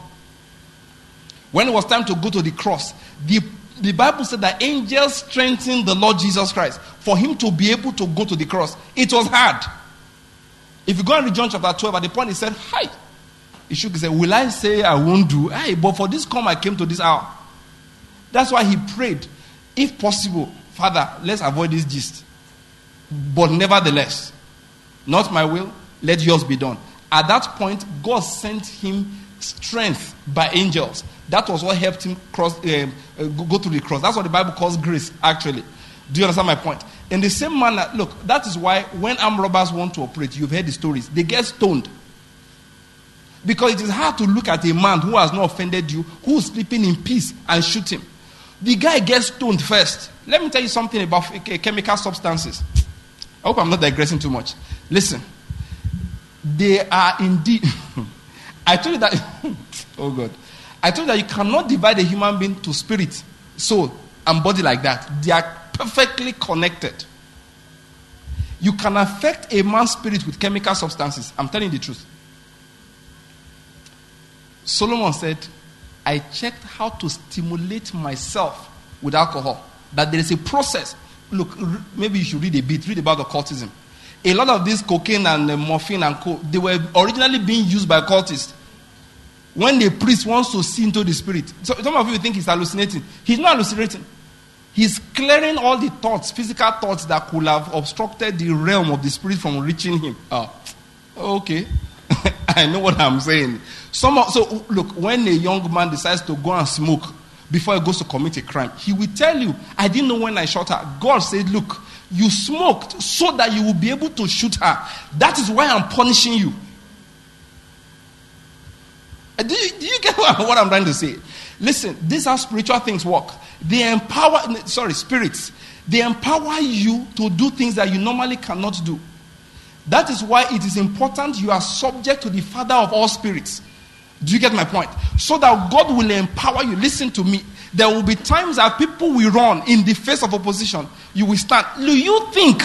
When it was time to go to the cross, the Bible said that angels strengthened the Lord Jesus Christ for him to be able to go to the cross. It was hard. If you go and read John chapter 12, at the point he said, hi. He shook his head, will I say I won't do? Hey, but for this come I came to this hour. That's why he prayed, if possible, Father, let's avoid this gist. But nevertheless, not my will, let yours be done. At that point, God sent him strength by angels. That was what helped him go to the cross. That's what the Bible calls grace, actually. Do you understand my point? In the same manner, look, that is why when armed robbers want to operate, you've heard the stories, they get stoned. Because it is hard to look at a man who has not offended you, who is sleeping in peace, and shoot him. The guy gets stoned first. Let me tell you something about chemical substances. I hope I'm not digressing too much. Listen. They are indeed... I told you that... oh God. I told you that you cannot divide a human being to spirit, soul, and body like that. They are perfectly connected. You can affect a man's spirit with chemical substances. I'm telling you the truth. Solomon said, I checked how to stimulate myself with alcohol. That there is a process. Look, maybe you should read a bit. Read about occultism. A lot of this cocaine and morphine and they were originally being used by occultists. When the priest wants to see into the spirit. So some of you think he's hallucinating. He's not hallucinating. He's clearing all the thoughts, physical thoughts that could have obstructed the realm of the spirit from reaching him. Oh, okay. I know what I'm saying. So look, when a young man decides to go and smoke before he goes to commit a crime, he will tell you, I didn't know when I shot her. God said, look, you smoked so that you will be able to shoot her. That is why I'm punishing you. Do you get what I'm trying to say? Listen, this is how spiritual things work. They empower, spirits. They empower you to do things that you normally cannot do. That is why it is important you are subject to the Father of all spirits. Do you get my point? So that God will empower you. Listen to me. There will be times that people will run in the face of opposition. You will stand. Do you think,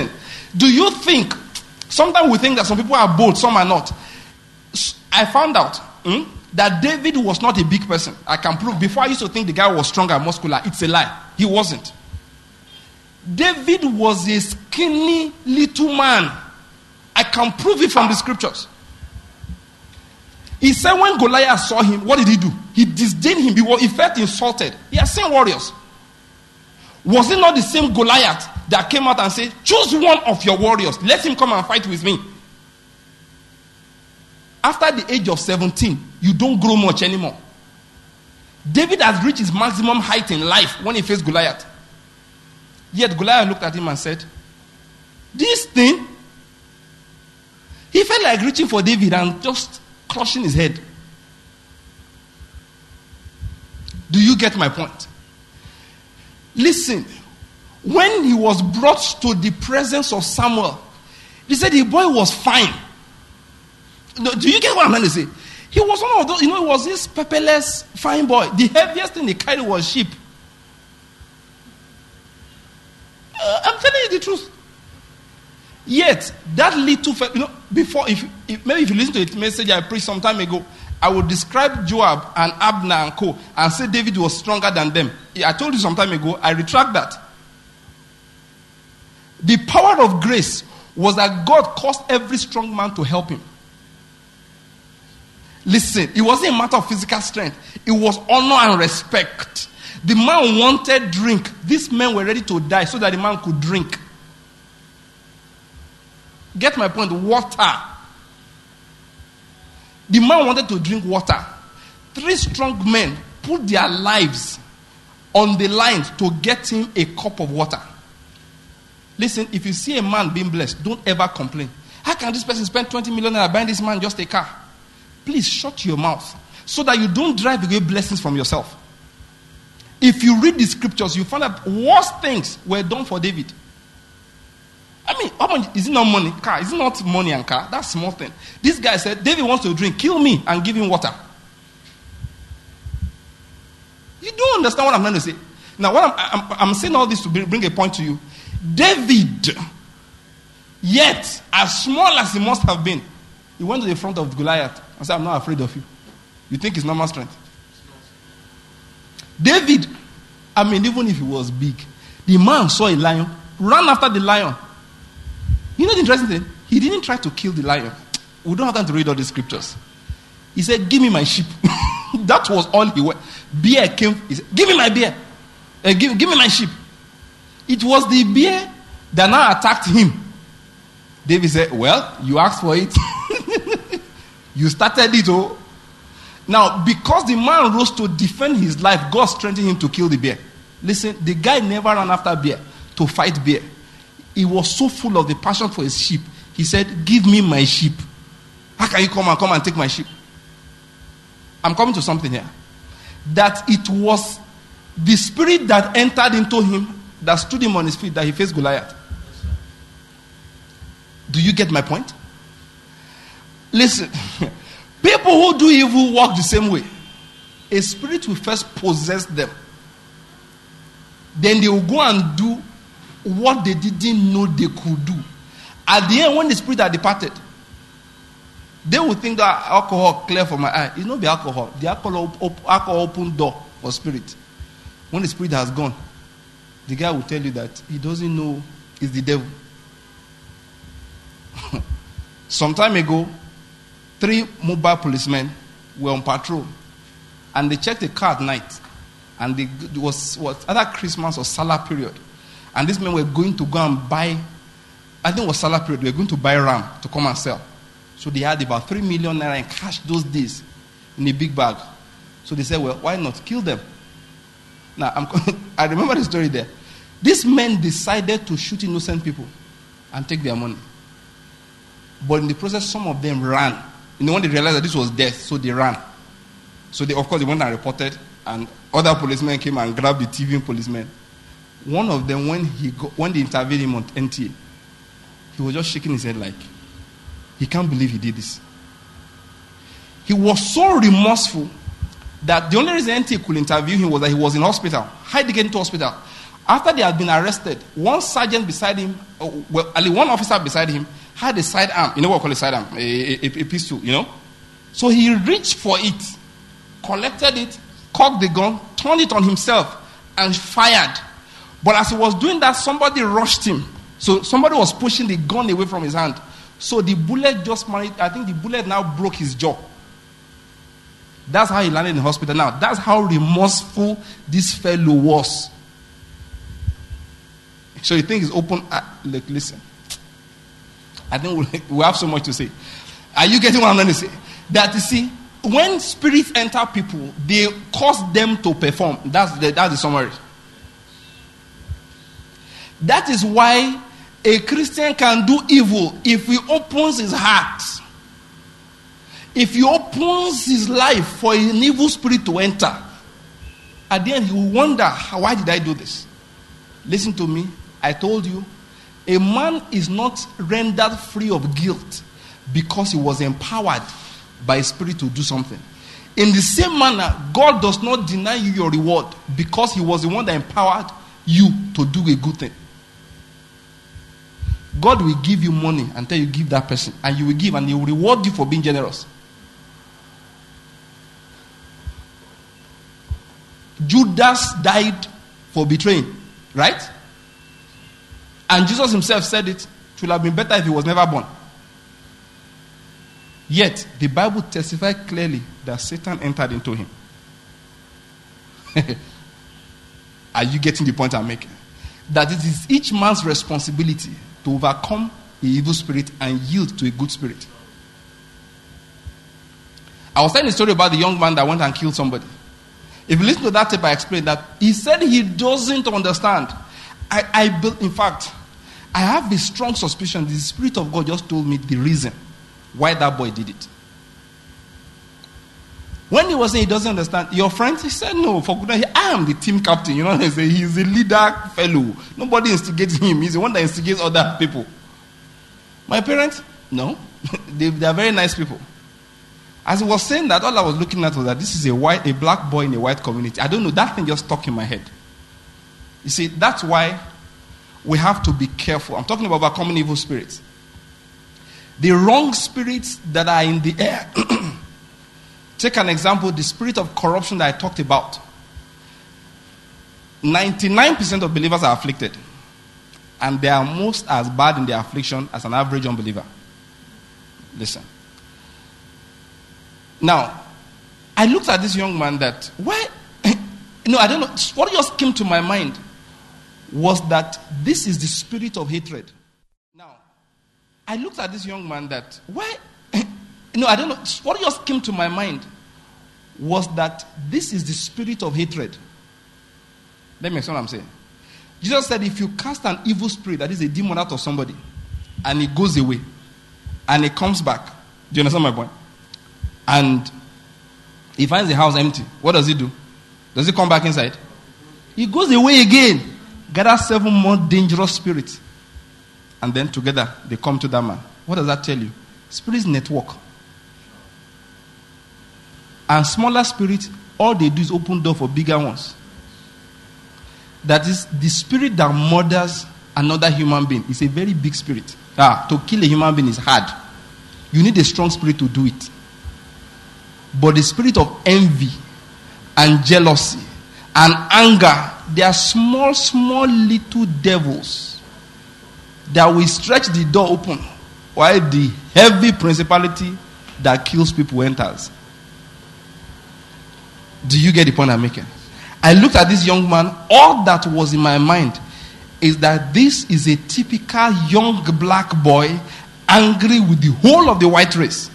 sometimes we think that some people are bold, some are not. I found out that David was not a big person. I can prove. Before I used to think the guy was strong and muscular. It's a lie. He wasn't. David was a skinny little man. I can prove it from the scriptures. He said when Goliath saw him, what did he do? He disdained him. He felt insulted. He has seen warriors. Was it not the same Goliath that came out and said, choose one of your warriors. Let him come and fight with me. After the age of 17, you don't grow much anymore. David has reached his maximum height in life when he faced Goliath. Yet Goliath looked at him and said, this thing, he felt like reaching for David and just crushing his head. Do you get my point? Listen, when he was brought to the presence of Samuel, he said the boy was fine. Do you get what I'm trying to say? He was one of those, he was this pepperless, fine boy. The heaviest thing he carried was sheep. I'm telling you the truth. Yet, that little, before, maybe if you listen to the message I preached some time ago, I would describe Joab and Abner and co. and say David was stronger than them. I told you some time ago, I retract that. The power of grace was that God caused every strong man to help him. Listen, it wasn't a matter of physical strength. It was honor and respect. The man wanted drink. These men were ready to die so that the man could drink. Get my point? Water. The man wanted to drink water. 3 strong men put their lives on the line to get him a cup of water. Listen, if you see a man being blessed, don't ever complain. How can this person spend 20 million naira buying this man just a car? Please shut your mouth so that you don't drive away blessings from yourself. If you read the scriptures, you find that worse things were done for David. I mean, how much, is it not money? Car? Is it not money and car? That's small thing. This guy said, David wants to drink. Kill me and give him water. You don't understand what I'm trying to say. Now, what I'm saying all this to bring a point to you. David, yet, as small as he must have been, he went to the front of Goliath and said, I'm not afraid of you. You think it's normal strength? David, even if he was big, the man saw a lion, ran after the lion. You know the interesting thing? He didn't try to kill the lion. We don't have time to read all the scriptures. He said, give me my sheep. That was all he went. Bear came. He said, give me my bear. Give me my sheep. It was the bear that now attacked him. David said, well, you asked for it. You started it. Oh. Now, because the man rose to defend his life, God strengthened him to kill the bear. Listen, the guy never ran after bear to fight bear. He was so full of the passion for his sheep. He said, give me my sheep. How can you come and take my sheep? I'm coming to something here. That it was the spirit that entered into him that stood him on his feet that he faced Goliath. Do you get my point? Listen, people who do evil walk the same way. A spirit will first possess them. Then they will go and do what they didn't know they could do. At the end, when the spirit are departed, they will think that alcohol clear for my eye. It's not the alcohol. The alcohol open door for spirit. When the spirit has gone, the guy will tell you that he doesn't know it's the devil. Some time ago, 3 mobile policemen were on patrol, and they checked the car at night, and it was either Christmas or Salah period, and these men were going to go and buy, I think it was Salah period, they were going to buy ram to come and sell. So they had about 3 million naira in cash those days in a big bag. So they said, well, why not kill them? Now, I remember the story there. These men decided to shoot innocent people and take their money. But in the process, some of them ran. When they realized that this was death, so they ran. So they went and reported, and other policemen came and grabbed the thieving policemen. One of them, when they interviewed him on NTA, he was just shaking his head like, he can't believe he did this. He was so remorseful that the only reason NTA could interview him was that he was in hospital. How did he get into hospital? After they had been arrested, one sergeant beside him, one officer beside him, had a sidearm. You know what we call a sidearm? A pistol, So he reached for it, collected it, cocked the gun, turned it on himself, and fired. But as he was doing that, somebody rushed him. So somebody was pushing the gun away from his hand. So the bullet just managed, I think the bullet now broke his jaw. That's how he landed in the hospital. Now, that's how remorseful this fellow was. So you think he's open? Look, listen. I think we have so much to say. Are you getting what I'm trying to say? That you see, when spirits enter people, they cause them to perform. That's the summary. That is why a Christian can do evil if he opens his heart. If he opens his life for an evil spirit to enter, at the end he will wonder, why did I do this? Listen to me. I told you, a man is not rendered free of guilt because he was empowered by a spirit to do something. In the same manner, God does not deny you your reward because he was the one that empowered you to do a good thing. God will give you money until you give that person, and you will give, and he will reward you for being generous. Judas died for betraying, right? And Jesus himself said it would have been better if he was never born. Yet, the Bible testifies clearly that Satan entered into him. Are you getting the point I'm making? That it is each man's responsibility to overcome the evil spirit and yield to a good spirit. I was telling a story about the young man that went and killed somebody. If you listen to that tape, I explained that he said he doesn't understand. In fact, I have a strong suspicion the Spirit of God just told me the reason why that boy did it. When he was saying he doesn't understand, your friend, he said, no, for goodness, I am the team captain. You know, they say he's a leader fellow. Nobody instigates him. He's the one that instigates other people. My parents, no. they are very nice people. As he was saying that, all I was looking at was that this is a black boy in a white community. I don't know, that thing just stuck in my head. You see, that's why we have to be careful. I'm talking about overcoming evil spirits. The wrong spirits that are in the air. Take an example, the spirit of corruption that I talked about. 99% of believers are afflicted. And they are most as bad in their affliction as an average unbeliever. Listen. Now, I looked at this young man that, I don't know, what just came to my mind was that this is the spirit of hatred. Now, I looked at this young man that, I don't know, what just came to my mind was that this is the spirit of hatred. Let me explain what I'm saying. Jesus said if you cast an evil spirit, that is a demon, out of somebody, and it goes away, and it comes back. Do you understand my point? And he finds the house empty. What does he do? Does he come back inside? He goes away again. Gathers 7 more dangerous spirits. And then together they come to that man. What does that tell you? Spirits network. And smaller spirits, all they do is open door for bigger ones. That is, the spirit that murders another human being is a very big spirit. To kill a human being is hard. You need a strong spirit to do it. But the spirit of envy and jealousy and anger, they are small little devils that will stretch the door open while the heavy principality that kills people enters. Do you get the point I'm making? I looked at this young man. All that was in my mind is that this is a typical young black boy angry with the whole of the white race.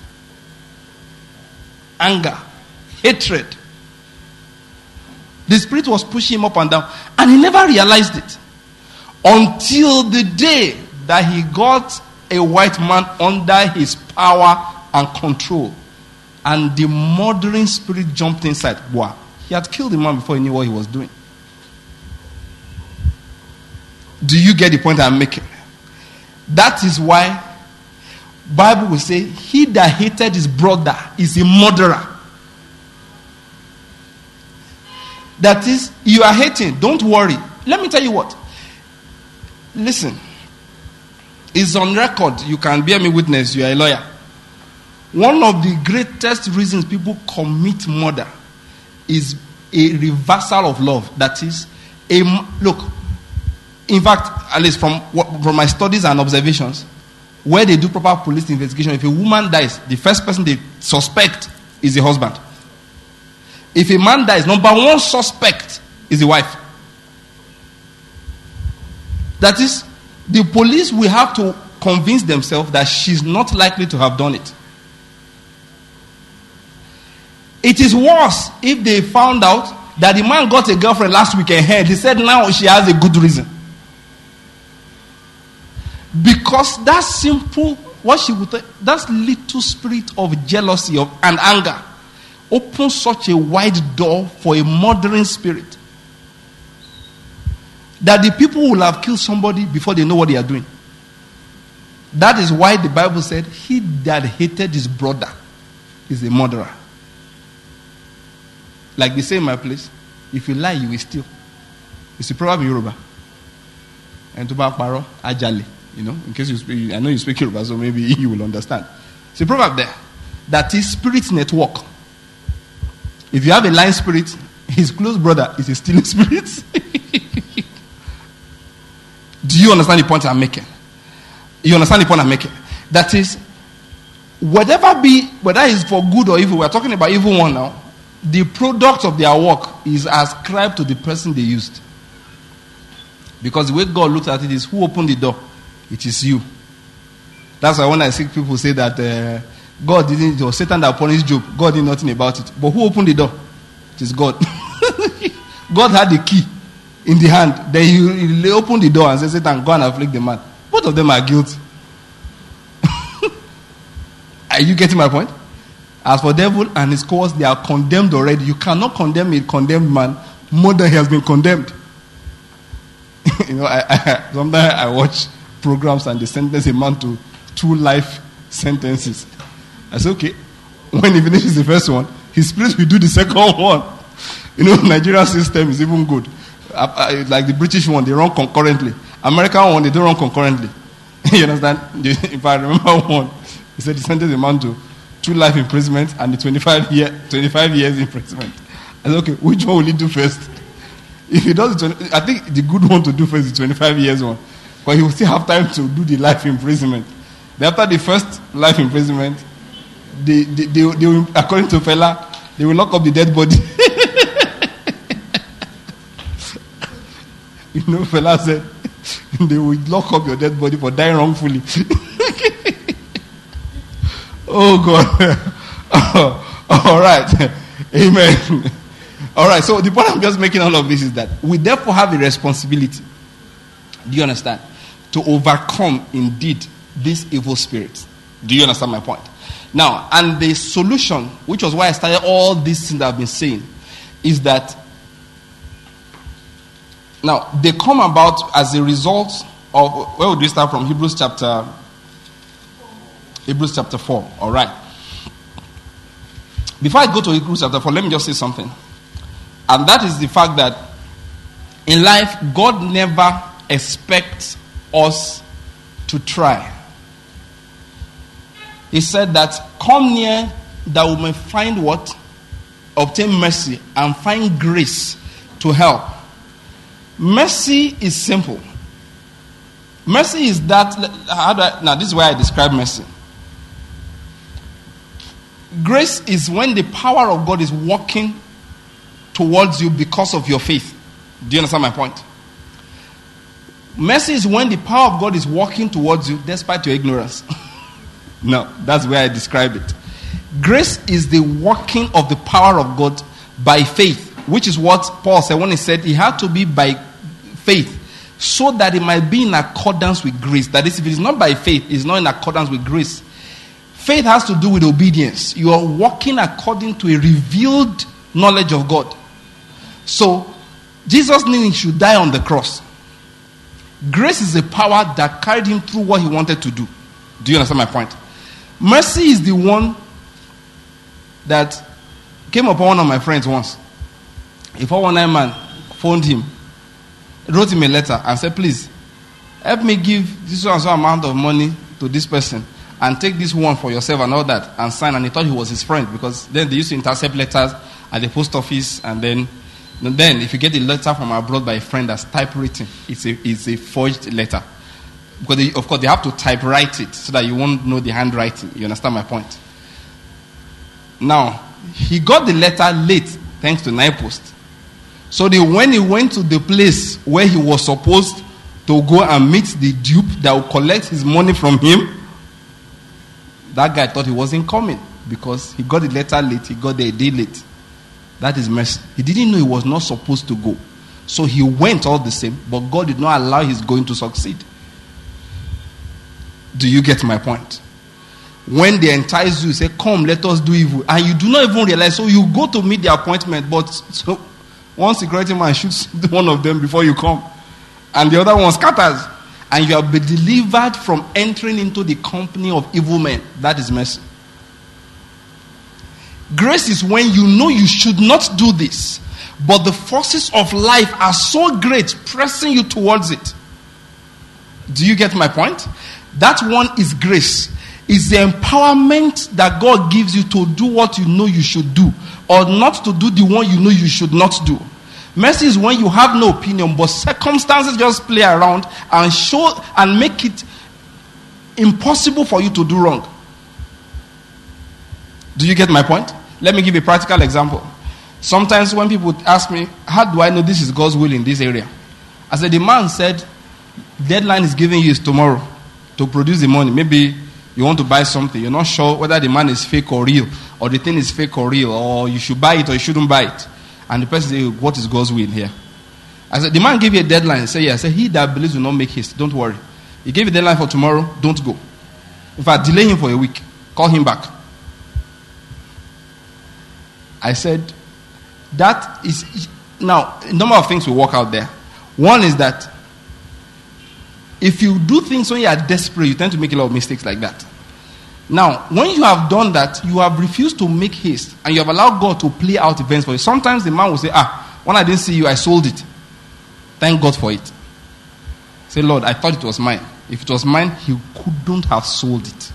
Anger, hatred. The spirit was pushing him up and down, and he never realized it until the day that he got a white man under his power and control, and the murdering spirit jumped inside. Wow. He had killed the man before he knew what he was doing. Do you get the point I'm making? That is why Bible will say, he that hated his brother is a murderer. That is, you are hating. Don't worry. Let me tell you what. Listen. It's on record. You can bear me witness. You are a lawyer. One of the greatest reasons people commit murder is a reversal of love. That is, look, in fact, at least from my studies and observations, where they do proper police investigation, if a woman dies, the first person they suspect is the husband. If a man dies, number one suspect is the wife. That is, the police will have to convince themselves that she's not likely to have done it. It is worse if they found out that the man got a girlfriend last week and heard. He said now she has a good reason. Because that simple, that little spirit of jealousy and anger opens such a wide door for a murdering spirit that the people will have killed somebody before they know what they are doing. That is why the Bible said, he that hated his brother is a murderer. Like they say in my place, if you lie, you will steal. It's a proverb in Yoruba. And to paro ajale, in case you speak, I know you speak Yoruba, so maybe you will understand. It's a proverb there. That is spirit network. If you have a lying spirit, his close brother is a stealing spirit. Do you understand the point I'm making? You understand the point I'm making? That is, whether it's for good or evil, we're talking about evil one now. The product of their work is ascribed to the person they used. Because the way God looks at it is, who opened the door? It is you. That's why when I see people say that God didn't, it was Satan that punished Job. God did nothing about it. But who opened the door? It is God. God had the key in the hand. Then he opened the door and said, Satan, go and afflict the man. Both of them are guilty. Are you getting my point? As for devil and his cohorts, they are condemned already. You cannot condemn a condemned man more than he has been condemned. Sometimes I watch programs and they sentence a man to 2 life sentences. I say, okay, when he finishes the first one, his spirit will do the second one. Nigerian system is even good. Like the British one, they run concurrently. American one, they don't run concurrently. You understand? If I remember one, he said he sentenced a man to 2 life imprisonment and the 25 years imprisonment. I said, okay, which one will he do first? If he does I think the good one to do first is the 25 years one. But he will still have time to do the life imprisonment. Then after the first life imprisonment, they will, according to Fela, they will lock up the dead body. Fela said, they will lock up your dead body for dying wrongfully. Oh God. All right. Amen. All right. So the point I'm just making all of this is that we therefore have a responsibility. Do you understand? To overcome indeed this evil spirit. Do you understand my point? Now, and the solution, which was why I started all these things that I've been saying, is that now they come about as a result of, where would we start from? Hebrews chapter 4. All right. Before I go to Hebrews chapter 4, let me just say something. And that is the fact that in life, God never expects us to try. He said that, come near that we may find what? Obtain mercy and find grace to help. Mercy is simple. Mercy is that, now this is why I describe mercy. Grace is when the power of God is working towards you because of your faith. Do you understand my point? Mercy is when the power of God is working towards you despite your ignorance. No, that's where I describe it. Grace is the working of the power of God by faith, which is what Paul said when he said it had to be by faith so that it might be in accordance with grace. That is, if it is not by faith, it is not in accordance with grace. Faith has to do with obedience. You are walking according to a revealed knowledge of God. So, Jesus knew he should die on the cross. Grace is the power that carried him through what he wanted to do. Do you understand my point? Mercy is the one that came upon one of my friends once. A 419 man phoned him, wrote him a letter and said, please, help me give this so and so amount of money to this person and take this one for yourself and all that and sign. And he thought he was his friend because then they used to intercept letters at the post office, and then if you get a letter from abroad by a friend that's typewritten, it's a forged letter. Because of course they have to typewrite it so that you won't know the handwriting. You understand my point? Now, he got the letter late thanks to NIPOST. So when he went to the place where he was supposed to go and meet the dupe that would collect his money from him, that guy thought he wasn't coming because he got the letter late, he got there a day late. That is mercy. He didn't know he was not supposed to go. So he went all the same, but God did not allow his going to succeed. Do you get my point? When they entice you, say, come, let us do evil. And you do not even realize, so you go to meet the appointment, but so one security man shoots one of them before you come. And the other one scatters. And you have been delivered from entering into the company of evil men. That is mercy. Grace is when you know you should not do this, but the forces of life are so great, pressing you towards it. Do you get my point? That one is grace. It's the empowerment that God gives you to do what you know you should do, or not to do the one you know you should not do. Mercy is when you have no opinion, but circumstances just play around and show and make it impossible for you to do wrong. Do you get my point? Let me give a practical example. Sometimes when people ask me, how do I know this is God's will in this area? I said, the man said, deadline is giving you is tomorrow to produce the money. Maybe you want to buy something. You're not sure whether the man is fake or real, or the thing is fake or real, or you should buy it or you shouldn't buy it. And the person says, what is God's will here? I said, the man gave you a deadline. Say, yeah. I said, he that believes will not make haste. Don't worry. He gave you a deadline for tomorrow. Don't go. In fact, delay him for a week. Call him back. I said, that is... Now, a number of things will work out there. One is that if you do things when you are desperate, you tend to make a lot of mistakes like that. Now, when you have done that, you have refused to make haste, and you have allowed God to play out events for you. Sometimes the man will say, when I didn't see you, I sold it. Thank God for it. Say, Lord, I thought it was mine. If it was mine, he couldn't have sold it.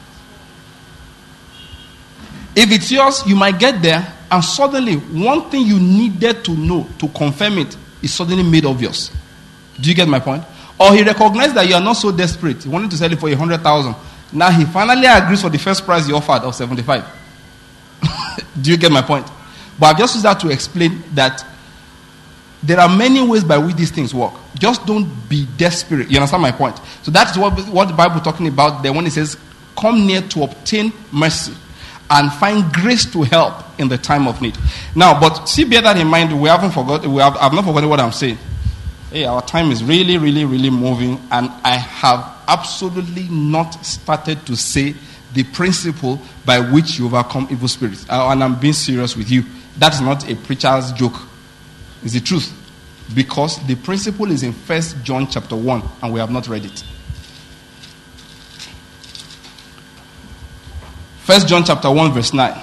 If it's yours, you might get there, and suddenly, one thing you needed to know to confirm it is suddenly made obvious. Do you get my point? Or he recognized that you are not so desperate. He wanted to sell it for 100,000. Now he finally agrees for the first price he offered of 75. Do you get my point? But I've just used that to explain that there are many ways by which these things work. Just don't be desperate. You understand my point? So that's what the Bible is talking about there when it says, come near to obtain mercy and find grace to help in the time of need. Now, but see, bear that in mind, I've not forgotten what I'm saying. Hey, our time is really, really, really moving, and I have absolutely not started to say the principle by which you overcome evil spirits. And I'm being serious with you. That's not a preacher's joke. It's the truth. Because the principle is in 1 John chapter 1, and we have not read it. 1 John chapter 1 verse 9.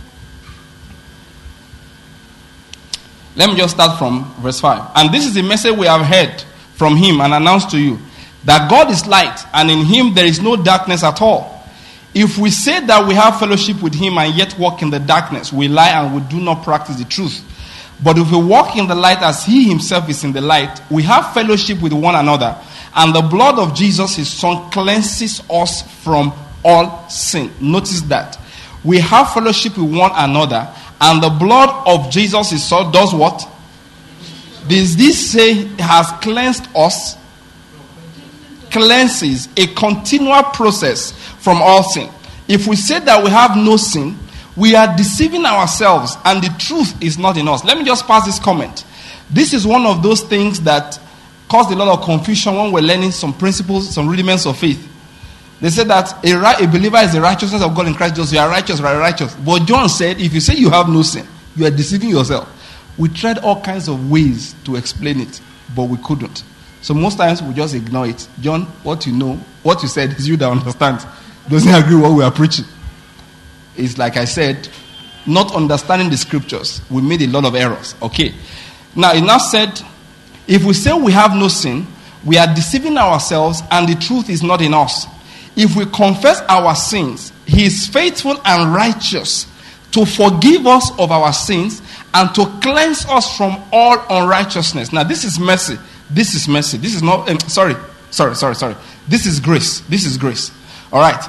Let me just start from verse 5. And this is the message we have heard from him and announced to you, that God is light, and in him there is no darkness at all. If we say that we have fellowship with him and yet walk in the darkness, we lie and we do not practice the truth. But if we walk in the light as he himself is in the light, we have fellowship with one another, and the blood of Jesus, his son, cleanses us from all sin. Notice that. We have fellowship with one another, and the blood of Jesus, his son, does what? Does this say has cleansed us? Cleanses, a continual process from all sin. If we say that we have no sin, we are deceiving ourselves, and the truth is not in us. Let me just pass this comment. This is one of those things that caused a lot of confusion when we're learning some principles, some rudiments of faith. They said that a believer is the righteousness of God in Christ Jesus. You are righteous, right? Righteous. But John said, if you say you have no sin, you are deceiving yourself. We tried all kinds of ways to explain it, but we couldn't. So most times we just ignore it. John, what you know, what you said is you that understands. Doesn't agree with what we are preaching. It's like I said, not understanding the scriptures. We made a lot of errors. Okay. Now, it now said, if we say we have no sin, we are deceiving ourselves, and the truth is not in us. If we confess our sins, he is faithful and righteous to forgive us of our sins and to cleanse us from all unrighteousness. Now, this is mercy. This is mercy. This is not, sorry. This is grace. This is grace. All right.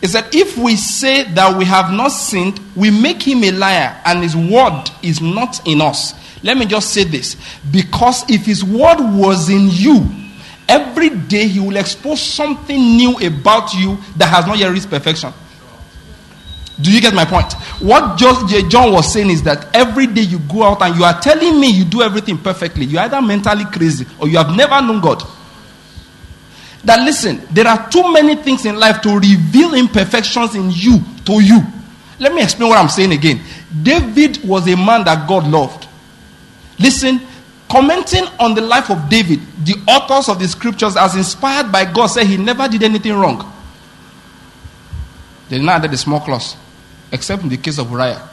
It said, if we say that we have not sinned, we make him a liar, and his word is not in us. Let me just say this. Because if his word was in you, every day he will expose something new about you that has not yet reached perfection. Do you get my point? What John was saying is that every day you go out and you are telling me you do everything perfectly. You are either mentally crazy or you have never known God. That listen, there are too many things in life to reveal imperfections in you to you. Let me explain what I'm saying again. David was a man that God loved. Listen, commenting on the life of David, the authors of the scriptures as inspired by God say he never did anything wrong. They did not add the small clause, except in the case of Uriah.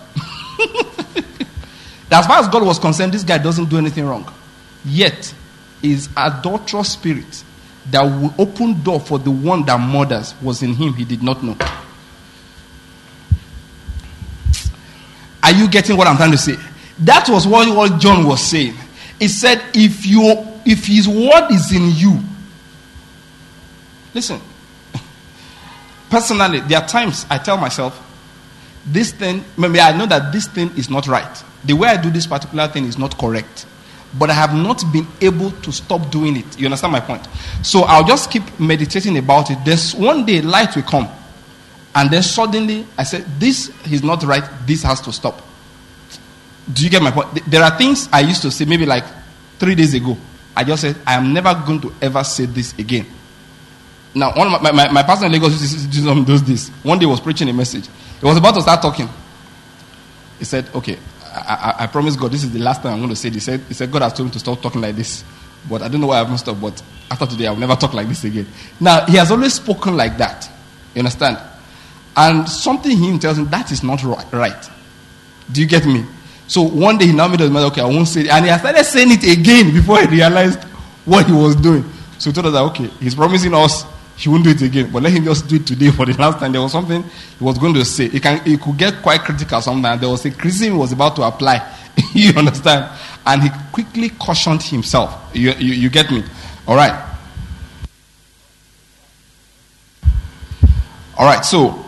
As far as God was concerned, this guy doesn't do anything wrong. Yet, his adulterous spirit that will open door for the one that murders was in him. He did not know. Are you getting what I'm trying to say? That was what John was saying. He said, if his word is in you. Listen. Personally, there are times I tell myself, this thing, maybe I know that this thing is not right. The way I do this particular thing is not correct. But I have not been able to stop doing it. You understand my point? So I'll just keep meditating about it. There's one day light will come. And then suddenly I said, this is not right. This has to stop. Do you get my point? There are things I used to say maybe like 3 days ago. I just said, I am never going to ever say this again. Now, one of my pastor in Lagos used to do those days. One day he was preaching a message. He was about to start talking. He said, okay, I promise God this is the last time I'm going to say this. He said God has told me to stop talking like this. But I don't know why I haven't stopped. But after today, I will never talk like this again. Now, he has always spoken like that. You understand? And something in him tells him that is not right. Do you get me? So one day he now made us, okay, I won't say it. And he started saying it again before he realized what he was doing. So he told us that, okay, he's promising us he won't do it again. But let him just do it today for the last time. There was something he was going to say. He could get quite critical sometimes. There was a criticism he was about to apply. You understand? And he quickly cautioned himself. You get me? All right. All right, so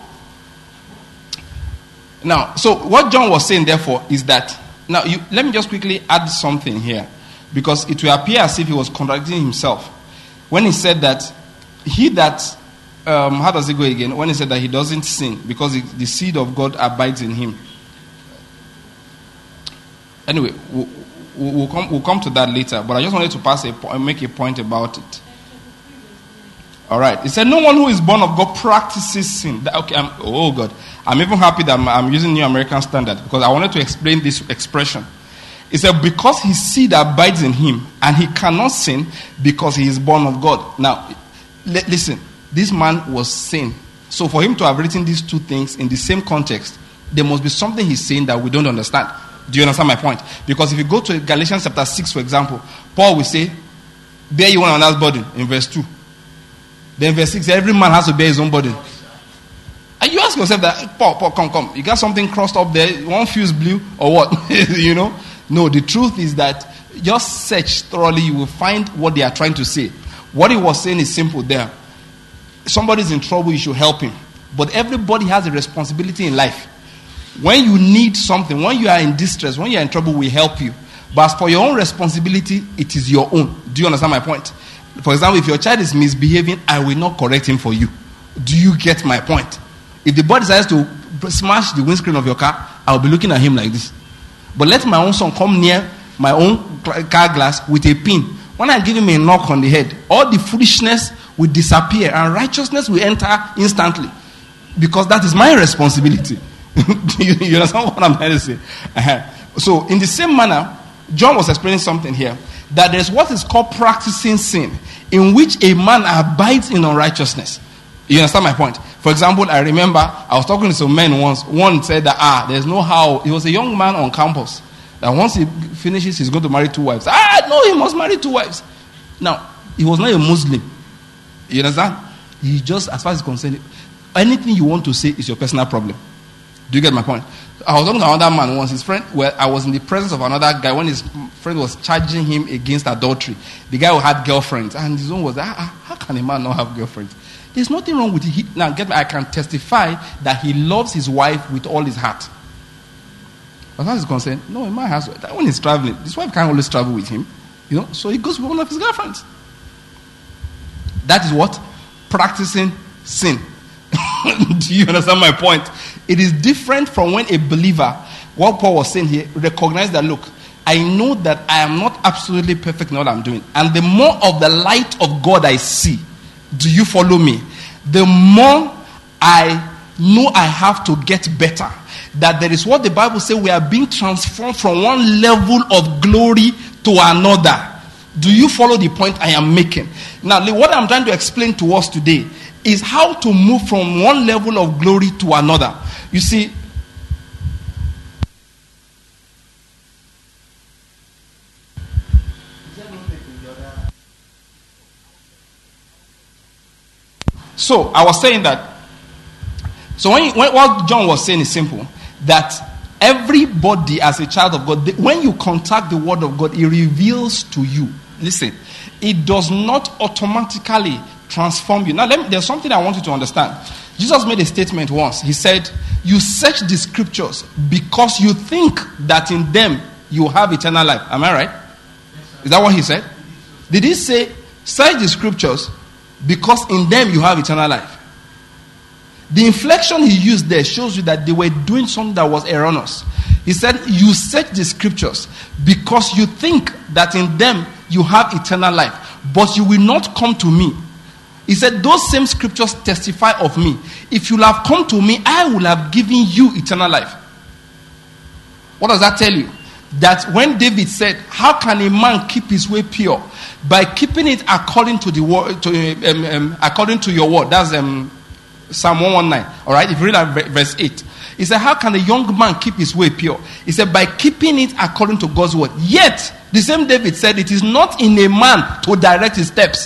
what John was saying, therefore, is that, now let me just quickly add something here, because it will appear as if he was contradicting himself. When he said that, how does it go again? When he said that he doesn't sin, because the seed of God abides in him. Anyway, we'll come to that later, but I just wanted to make a point about it. All right. It said, no one who is born of God practices sin. Okay. I'm even happy that I'm using New American Standard, because I wanted to explain this expression. It said, because his seed abides in him, and he cannot sin because he is born of God. Now, listen. This man was saying. So for him to have written these two things in the same context, there must be something he's saying that we don't understand. Do you understand my point? Because if you go to Galatians chapter 6, for example, Paul will say, bear you one another's burden, in verse 2. Then verse 6, every man has to bear his own burden. And you ask yourself that, Paul, come. You got something crossed up there, one fuse blew, or what? You know? No, the truth is that just search thoroughly, you will find what they are trying to say. What he was saying is simple there. Somebody's in trouble, you should help him. But everybody has a responsibility in life. When you need something, when you are in distress, when you are in trouble, we help you. But as for your own responsibility, it is your own. Do you understand my point? For example, if your child is misbehaving, I will not correct him for you. Do you get my point? If the boy decides to smash the windscreen of your car, I'll be looking at him like this. But let my own son come near my own car glass with a pin. When I give him a knock on the head, all the foolishness will disappear and righteousness will enter instantly. Because that is my responsibility. You understand what I'm trying to say? So in the same manner, John was explaining something here. That there's what is called practicing sin, in which a man abides in unrighteousness. You understand my point? For example, I remember I was talking to some men once. One said that, there's no how. He was a young man on campus. That once he finishes, he's going to marry 2 wives. No, he must marry 2 wives. Now, he was not a Muslim. You understand? He just, as far as he's concerned, anything you want to say is your personal problem. Do you get my point? I was talking to another man once, his friend, I was in the presence of another guy when his friend was charging him against adultery. The guy who had girlfriends, and his own was, how can a man not have girlfriends? There's nothing wrong with it. Now, get me, I can testify that he loves his wife with all his heart. As far as he's concerned, no, in my house, when he's traveling, his wife can't always travel with him. So he goes with one of his girlfriends. That is what? Practicing sin. Do you understand my point? It is different from when a believer, what Paul was saying here, recognize that, look, I know that I am not absolutely perfect in what I'm doing. And the more of the light of God I see, do you follow me? The more I know I have to get better. That there is what the Bible says, we are being transformed from one level of glory to another. Do you follow the point I am making? Now, what I'm trying to explain to us today is how to move from one level of glory to another. You see, so I was saying that, so when what John was saying is simple, that everybody as a child of God, when you contact the word of God, it reveals to you. Listen, it does not automatically transform you. Now, there's something I want you to understand. Jesus made a statement once. He said, you search the scriptures because you think that in them you have eternal life. Am I right? Is that what he said? Did he say, search the scriptures because in them you have eternal life? The inflection he used there shows you that they were doing something that was erroneous. He said, you search the scriptures because you think that in them you have eternal life, but you will not come to me. He said, those same scriptures testify of me. If you will have come to me, I will have given you eternal life. What does that tell you? That when David said, how can a man keep his way pure? By keeping it according to the word, according to your word. That's Psalm 119. All right, if you read that verse 8. He said, how can a young man keep his way pure? He said, by keeping it according to God's word. Yet, the same David said, it is not in a man to direct his steps.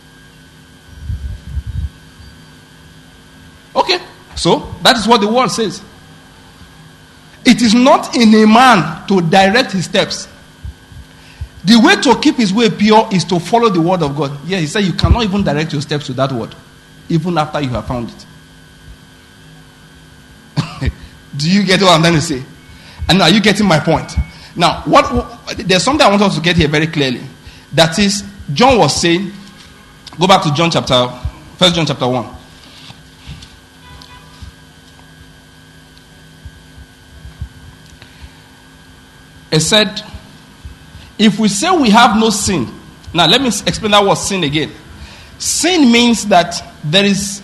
Okay, so that is what the word says. It is not in a man to direct his steps. The way to keep his way pure is to follow the word of God. Yeah, he said you cannot even direct your steps to that word, even after you have found it. Do you get what I'm trying to say? And are you getting my point? Now, there's something I want us to get here very clearly. That is, John was saying, go back to 1 John chapter 1. It said, if we say we have no sin, now let me explain that word sin again. Sin means that there is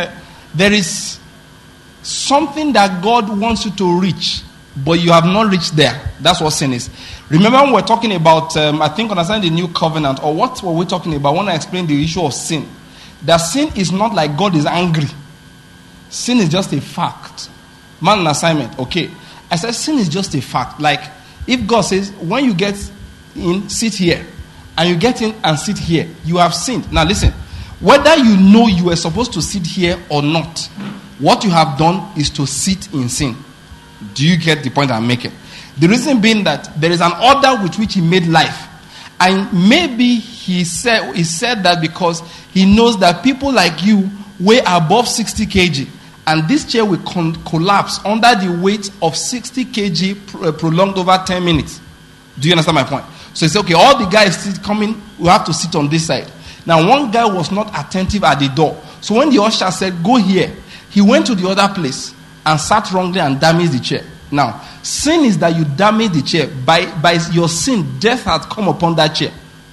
something that God wants you to reach, but you have not reached there. That's what sin is. Remember when we're talking about, I think understanding the new covenant, or what were we talking about when I explained the issue of sin? That sin is not like God is angry. Sin is just a fact. Man, an assignment. Okay. I said sin is just a fact. Like, if God says, when you get in, sit here, and you get in and sit here, you have sinned. Now listen, whether you know you were supposed to sit here or not, what you have done is to sit in sin. Do you get the point I'm making? The reason being that there is an order with which he made life. And maybe he said that because he knows that people like you weigh above 60 kg. And this chair will collapse under the weight of 60 kg prolonged over 10 minutes. Do you understand my point? So he said, okay, all the guys coming will have to sit on this side. Now, one guy was not attentive at the door. So when the usher said, go here, he went to the other place and sat wrongly and damaged the chair. Now, sin is that you damage the chair. By your sin, death has come upon that chair.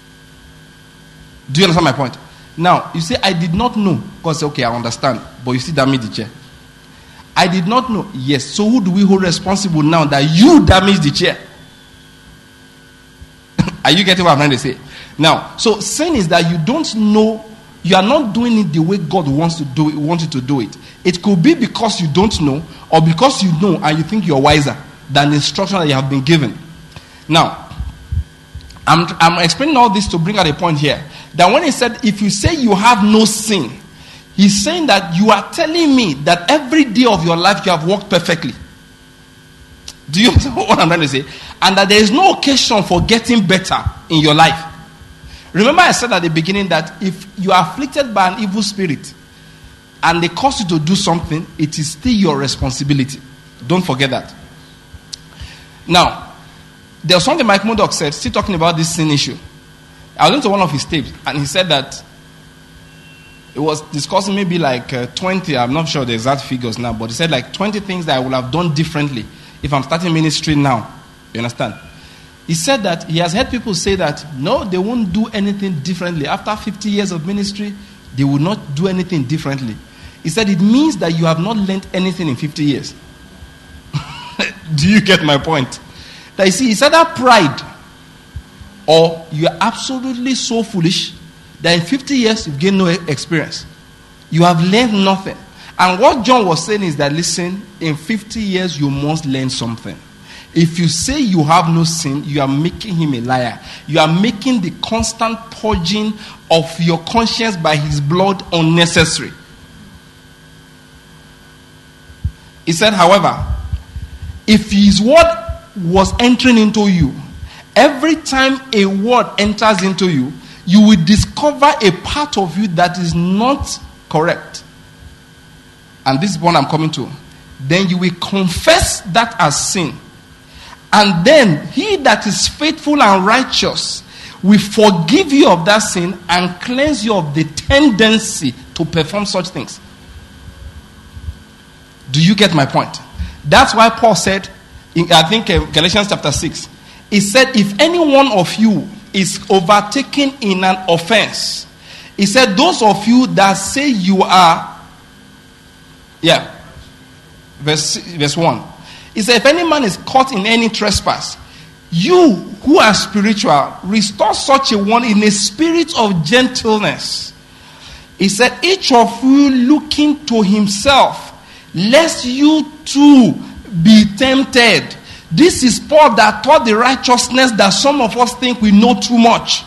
Do you understand my point? Now, you say, I did not know. God said, okay, I understand. But you still damage the chair. I did not know. Yes. So who do we hold responsible now that you damaged the chair? Are you getting what I'm trying to say? Now, so sin is that you don't know, you are not doing it the way God wants you to do it. It could be because you don't know, or because you know and you think you're wiser than the instruction that you have been given. Now, I'm explaining all this to bring out a point here. That when he said, if you say you have no sin, he's saying that you are telling me that every day of your life you have walked perfectly. Do you understand what I'm trying to say? And that there is no occasion for getting better in your life. Remember I said at the beginning that if you are afflicted by an evil spirit, and they cause you to do something, it is still your responsibility. Don't forget that. Now, there was something Mike Murdoch said, still talking about this sin issue. I went to one of his tapes, and he said that it was discussing maybe like 20, I'm not sure the exact figures now, but he said like 20 things that I would have done differently if I'm starting ministry now. You understand? He said that he has heard people say that, no, they won't do anything differently. After 50 years of ministry, they will not do anything differently. He said it means that you have not learned anything in 50 years. Do you get my point? That you see, it's either pride or you are absolutely so foolish that in 50 years you've gained no experience. You have learned nothing. And what John was saying is that, listen, in 50 years you must learn something. If you say you have no sin, you are making him a liar. You are making the constant purging of your conscience by his blood unnecessary. He said, however, if his word was entering into you, every time a word enters into you, you will discover a part of you that is not correct. And this is what I'm coming to. Then you will confess that as sin. And then he that is faithful and righteous will forgive you of that sin and cleanse you of the tendency to perform such things. Do you get my point? That's why Paul said, in, I think Galatians chapter 6, he said, if any one of you is overtaken in an offense, he said, those of you that say you are, verse 1. He said, if any man is caught in any trespass, you who are spiritual, restore such a one in a spirit of gentleness. He said, each of you looking to himself, lest you too be tempted. This is Paul that taught the righteousness that some of us think we know too much.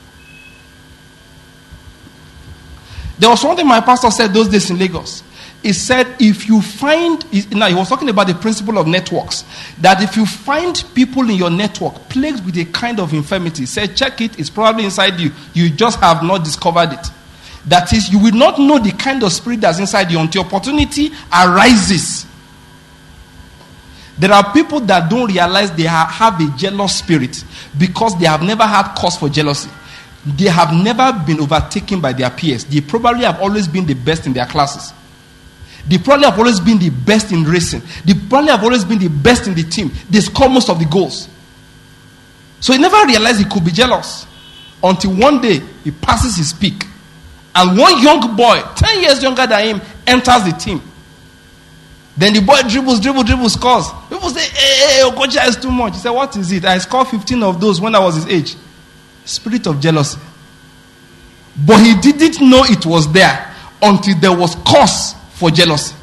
There was something my pastor said those days in Lagos. He said, if you find, now he was talking about the principle of networks, that if you find people in your network plagued with a kind of infirmity, say, check it, it's probably inside you. You just have not discovered it. That is, you will not know the kind of spirit that's inside you until opportunity arises. There are people that don't realize they have a jealous spirit because they have never had cause for jealousy. They have never been overtaken by their peers. They probably have always been the best in their classes. They probably have always been the best in racing. They probably have always been the best in the team. They score most of the goals. So he never realized he could be jealous until one day he passes his peak. And one young boy, 10 years younger than him, enters the team. Then the boy dribbles, scores. People say, hey, Okocha is too much. He said, what is it? I scored 15 of those when I was his age. Spirit of jealousy. But he didn't know it was there until there was cause for jealousy.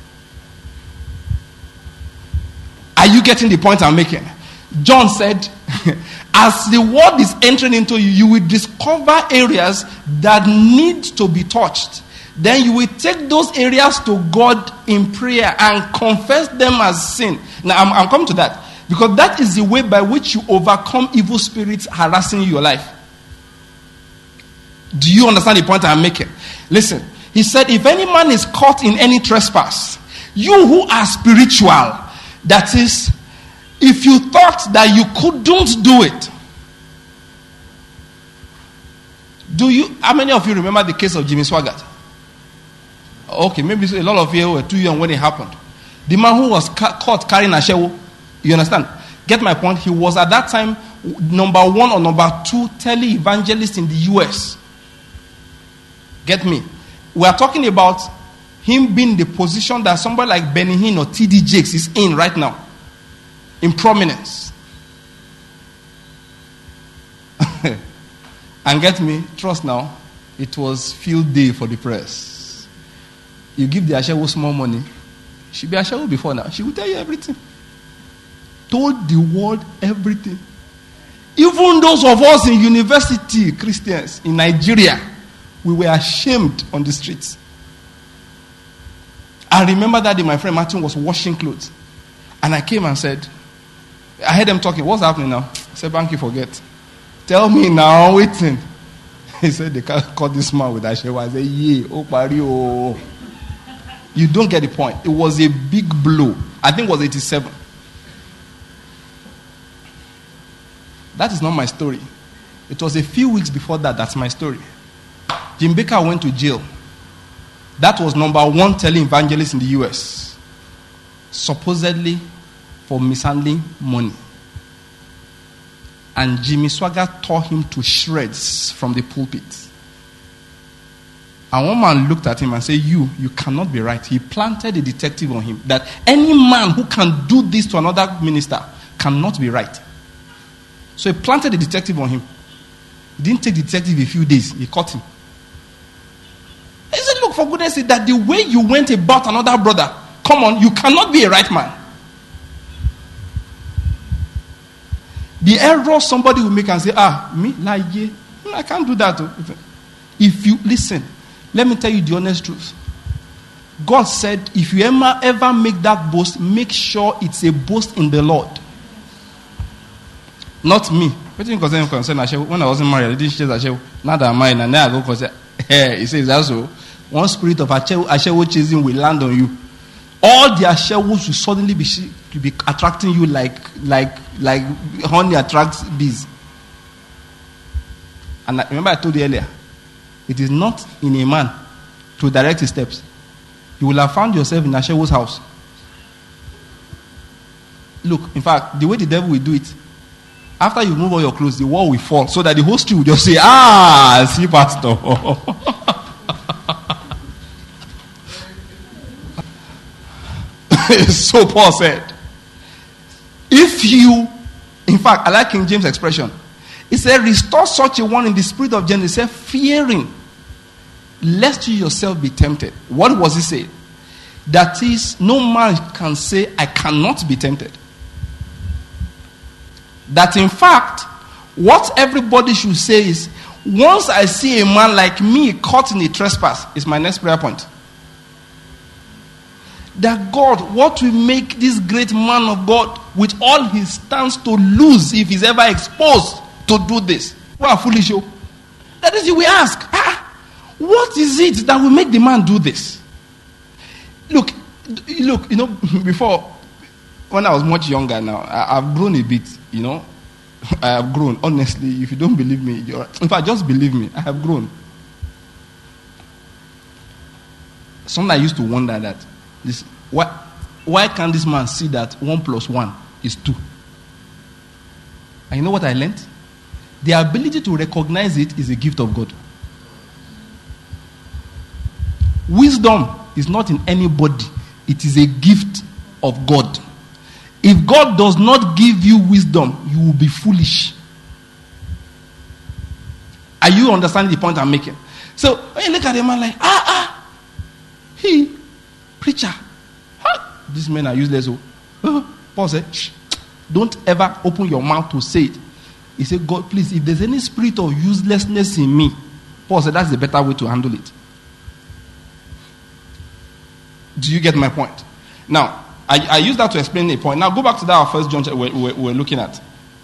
Are you getting the point I'm making? John said, as the word is entering into you, you will discover areas that need to be touched. Then you will take those areas to God in prayer and confess them as sin. Now, I'm coming to that. Because that is the way by which you overcome evil spirits harassing your life. Do you understand the point I'm making? Listen. He said, if any man is caught in any trespass, you who are spiritual, that is, if you thought that you couldn't do it, how many of you remember the case of Jimmy Swaggart? Okay, maybe a lot of you were too young when it happened. The man who was caught carrying a shovel, you understand? Get my point? He was at that time number 1 or number 2 tele-evangelist in the US. Get me? We are talking about him being the position that somebody like Benny Hinn or T.D. Jakes is in right now. In prominence. And get me, trust now, it was field day for the press. You give the Ashewo small money. She be Ashewo before now. She will tell you everything. Told the world everything. Even those of us in university, Christians, in Nigeria, we were ashamed on the streets. I remember that day my friend Martin was washing clothes. And I came and said, I heard them talking, what's happening now? I said, Banky, forget. Tell me now, waiting. He said, they caught this man with Ashewa. I said, yeah, oh, Pario. You don't get the point. It was a big blow. I think it was 87. That is not my story. It was a few weeks before that. That's my story. Jim Baker went to jail. That was number one televangelist in the US. Supposedly for mishandling money. And Jimmy Swaggart tore him to shreds from the pulpit. And one man looked at him and said, you cannot be right. He planted a detective on him that any man who can do this to another minister cannot be right. So he planted a detective on him. He didn't take the detective a few days. He caught him. He said, look, for goodness sake, that the way you went about another brother, come on, you cannot be a right man. The error somebody will make and say, me, like, I can't do that. If you listen, let me tell you the honest truth. God said, if you ever make that boast, make sure it's a boast in the Lord. Not me. When I wasn't married, I didn't say that. Now that I'm married, and then I go concern. He says also, one spirit of Ashewo chasing will land on you. All the Ashewos will suddenly be attracting you like honey attracts bees. And remember I told you earlier, it is not in a man to direct his steps. You will have found yourself in Ashewo's house. Look, in fact, the way the devil will do it, after you move all your clothes, the wall will fall so that the whole street will just say, see, pastor. So Paul said, if you, in fact, I like King James' expression. He said, restore such a one in the spirit of gentleness. He said, fearing, lest you yourself be tempted. What was he saying? That is, no man can say, I cannot be tempted. That in fact, what everybody should say is, once I see a man like me caught in a trespass, is my next prayer point. That God, what will make this great man of God with all his stands to lose if he's ever exposed to do this? What a foolish show. That is, you will ask, what is it that will make the man do this? Look, before, when I was much younger now, I've grown a bit, I have grown. Honestly, if you don't believe me, in fact, just believe me, I have grown. Sometimes I used to wonder that, why can't this man see that 1 + 1 is 2? And you know what I learned? The ability to recognize it is a gift of God. Wisdom is not in anybody. It is a gift of God. If God does not give you wisdom, you will be foolish. Are you understanding the point I'm making? So, when you look at a man like, he, preacher, these men are useless. Paul said, shh, don't ever open your mouth to say it. He said, God, please, if there's any spirit of uselessness in me, Paul said, that's the better way to handle it. Do you get my point? Now, I use that to explain a point. Now, go back to that first John we're looking at.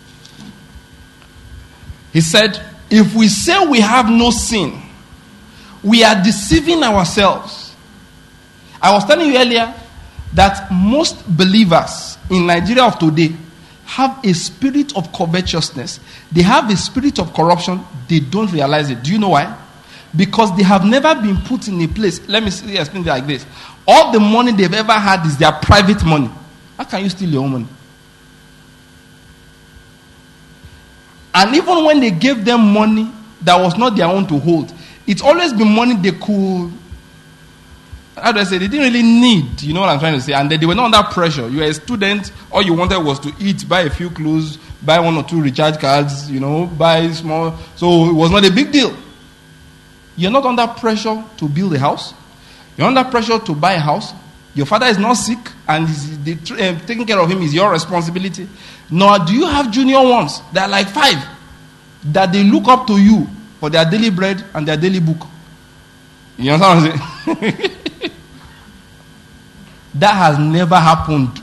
He said, if we say we have no sin, we are deceiving ourselves. I was telling you earlier that most believers in Nigeria of today have a spirit of covetousness. They have a spirit of corruption. They don't realize it. Do you know why? Because they have never been put in a place. Let me explain it like this. All the money they've ever had is their private money. How can you steal your own money? And even when they gave them money that was not their own to hold, it's always been money they could, how do I say, they didn't really need. You know what I'm trying to say? And they were not under pressure. You were a student, all you wanted was to eat, buy a few clothes, buy 1 or 2 recharge cards, buy small. So it was not a big deal. You're not under pressure to build a house. You're under pressure to buy a house. Your father is not sick, and taking care of him is your responsibility. Nor do you have junior ones that are like 5, that they look up to you for their daily bread and their daily book. You understand what I'm saying? That has never happened.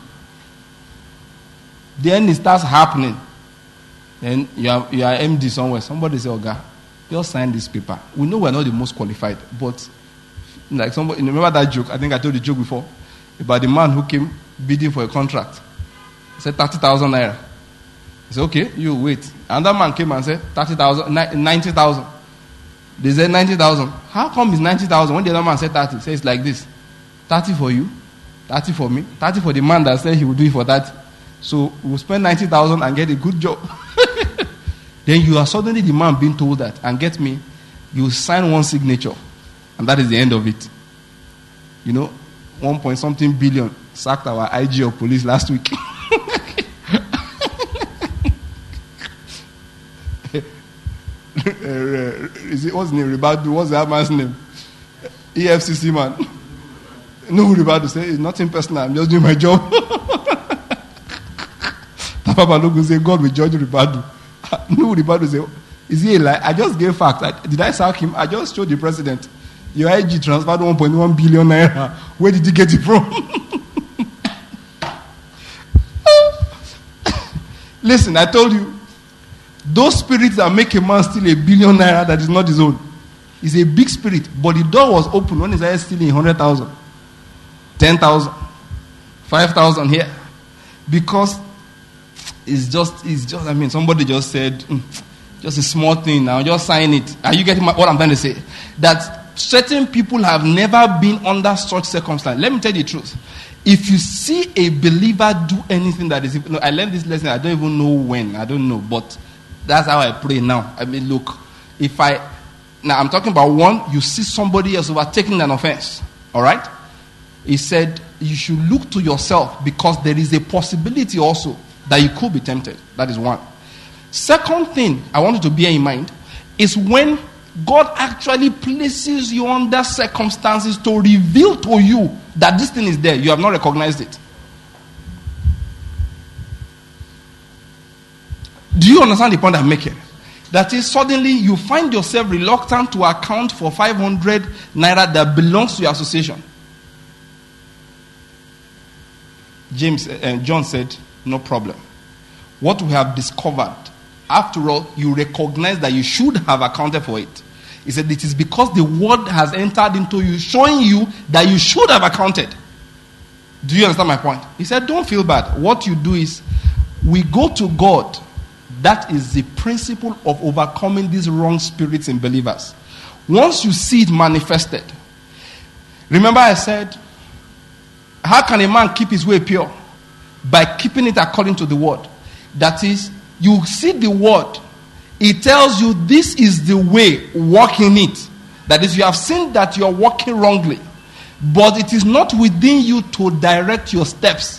Then it starts happening. Then you are MD somewhere. Somebody say, "Oh God, just sign this paper. We know we're not the most qualified, but Like somebody, remember that joke? I think I told the joke before about the man who came bidding for a contract. He said 30,000 naira. He said, okay, you wait. Another man came and said 30,000, 90,000. They said 90,000. How come it's 90,000 when the other man said 30? He says it's like this: 30 for you, 30 for me, 30 for the man that said he would do it for 30. So we'll spend 90,000 and get a good job. Then you are suddenly the man being told that, and get me, you sign one signature, and that is the end of it. 1 point something billion sacked our IG of police last week. What's his name? Ribadu. What's that man's name? EFCC man. No, Ribadu say it's nothing personal. I'm just doing my job. Papa Balogun say God will judge Ribadu. No, Ribadu say, is he a lie? I just gave facts. Did I sack him? I just showed the president. Your IG transferred 1.1 billion naira. Where did you get it from? Listen, I told you, those spirits that make a man steal $1 billion naira that is not his own is a big spirit. But the door was open when he started stealing 100,000, 10,000, 5,000 here. Because it's just, somebody just said, just a small thing now, just sign it. Are you getting what I'm trying to say? That certain people have never been under such circumstance. Let me tell you the truth. If you see a believer do anything that is, I learned this lesson, I don't even know when, I don't know, but that's how I pray now. Look, now I'm talking about one, you see somebody else overtaking an offense, all right? He said, you should look to yourself because there is a possibility also that you could be tempted. That is one. Second thing I want you to bear in mind is when God actually places you under circumstances to reveal to you that this thing is there, you have not recognized it. Do you understand the point I'm making? That is, suddenly you find yourself reluctant to account for 500 naira that belongs to your association. John said, no problem. What we have discovered, after all, you recognize that you should have accounted for it. He said, it is because the word has entered into you, showing you that you should have accounted. Do you understand my point? He said, don't feel bad. What you do is, we go to God. That is the principle of overcoming these wrong spirits in believers. Once you see it manifested, remember I said, how can a man keep his way pure? By keeping it according to the word. That is, you see the word, it tells you this is the way, walk in it. That is, you have seen that you are walking wrongly, but it is not within you to direct your steps.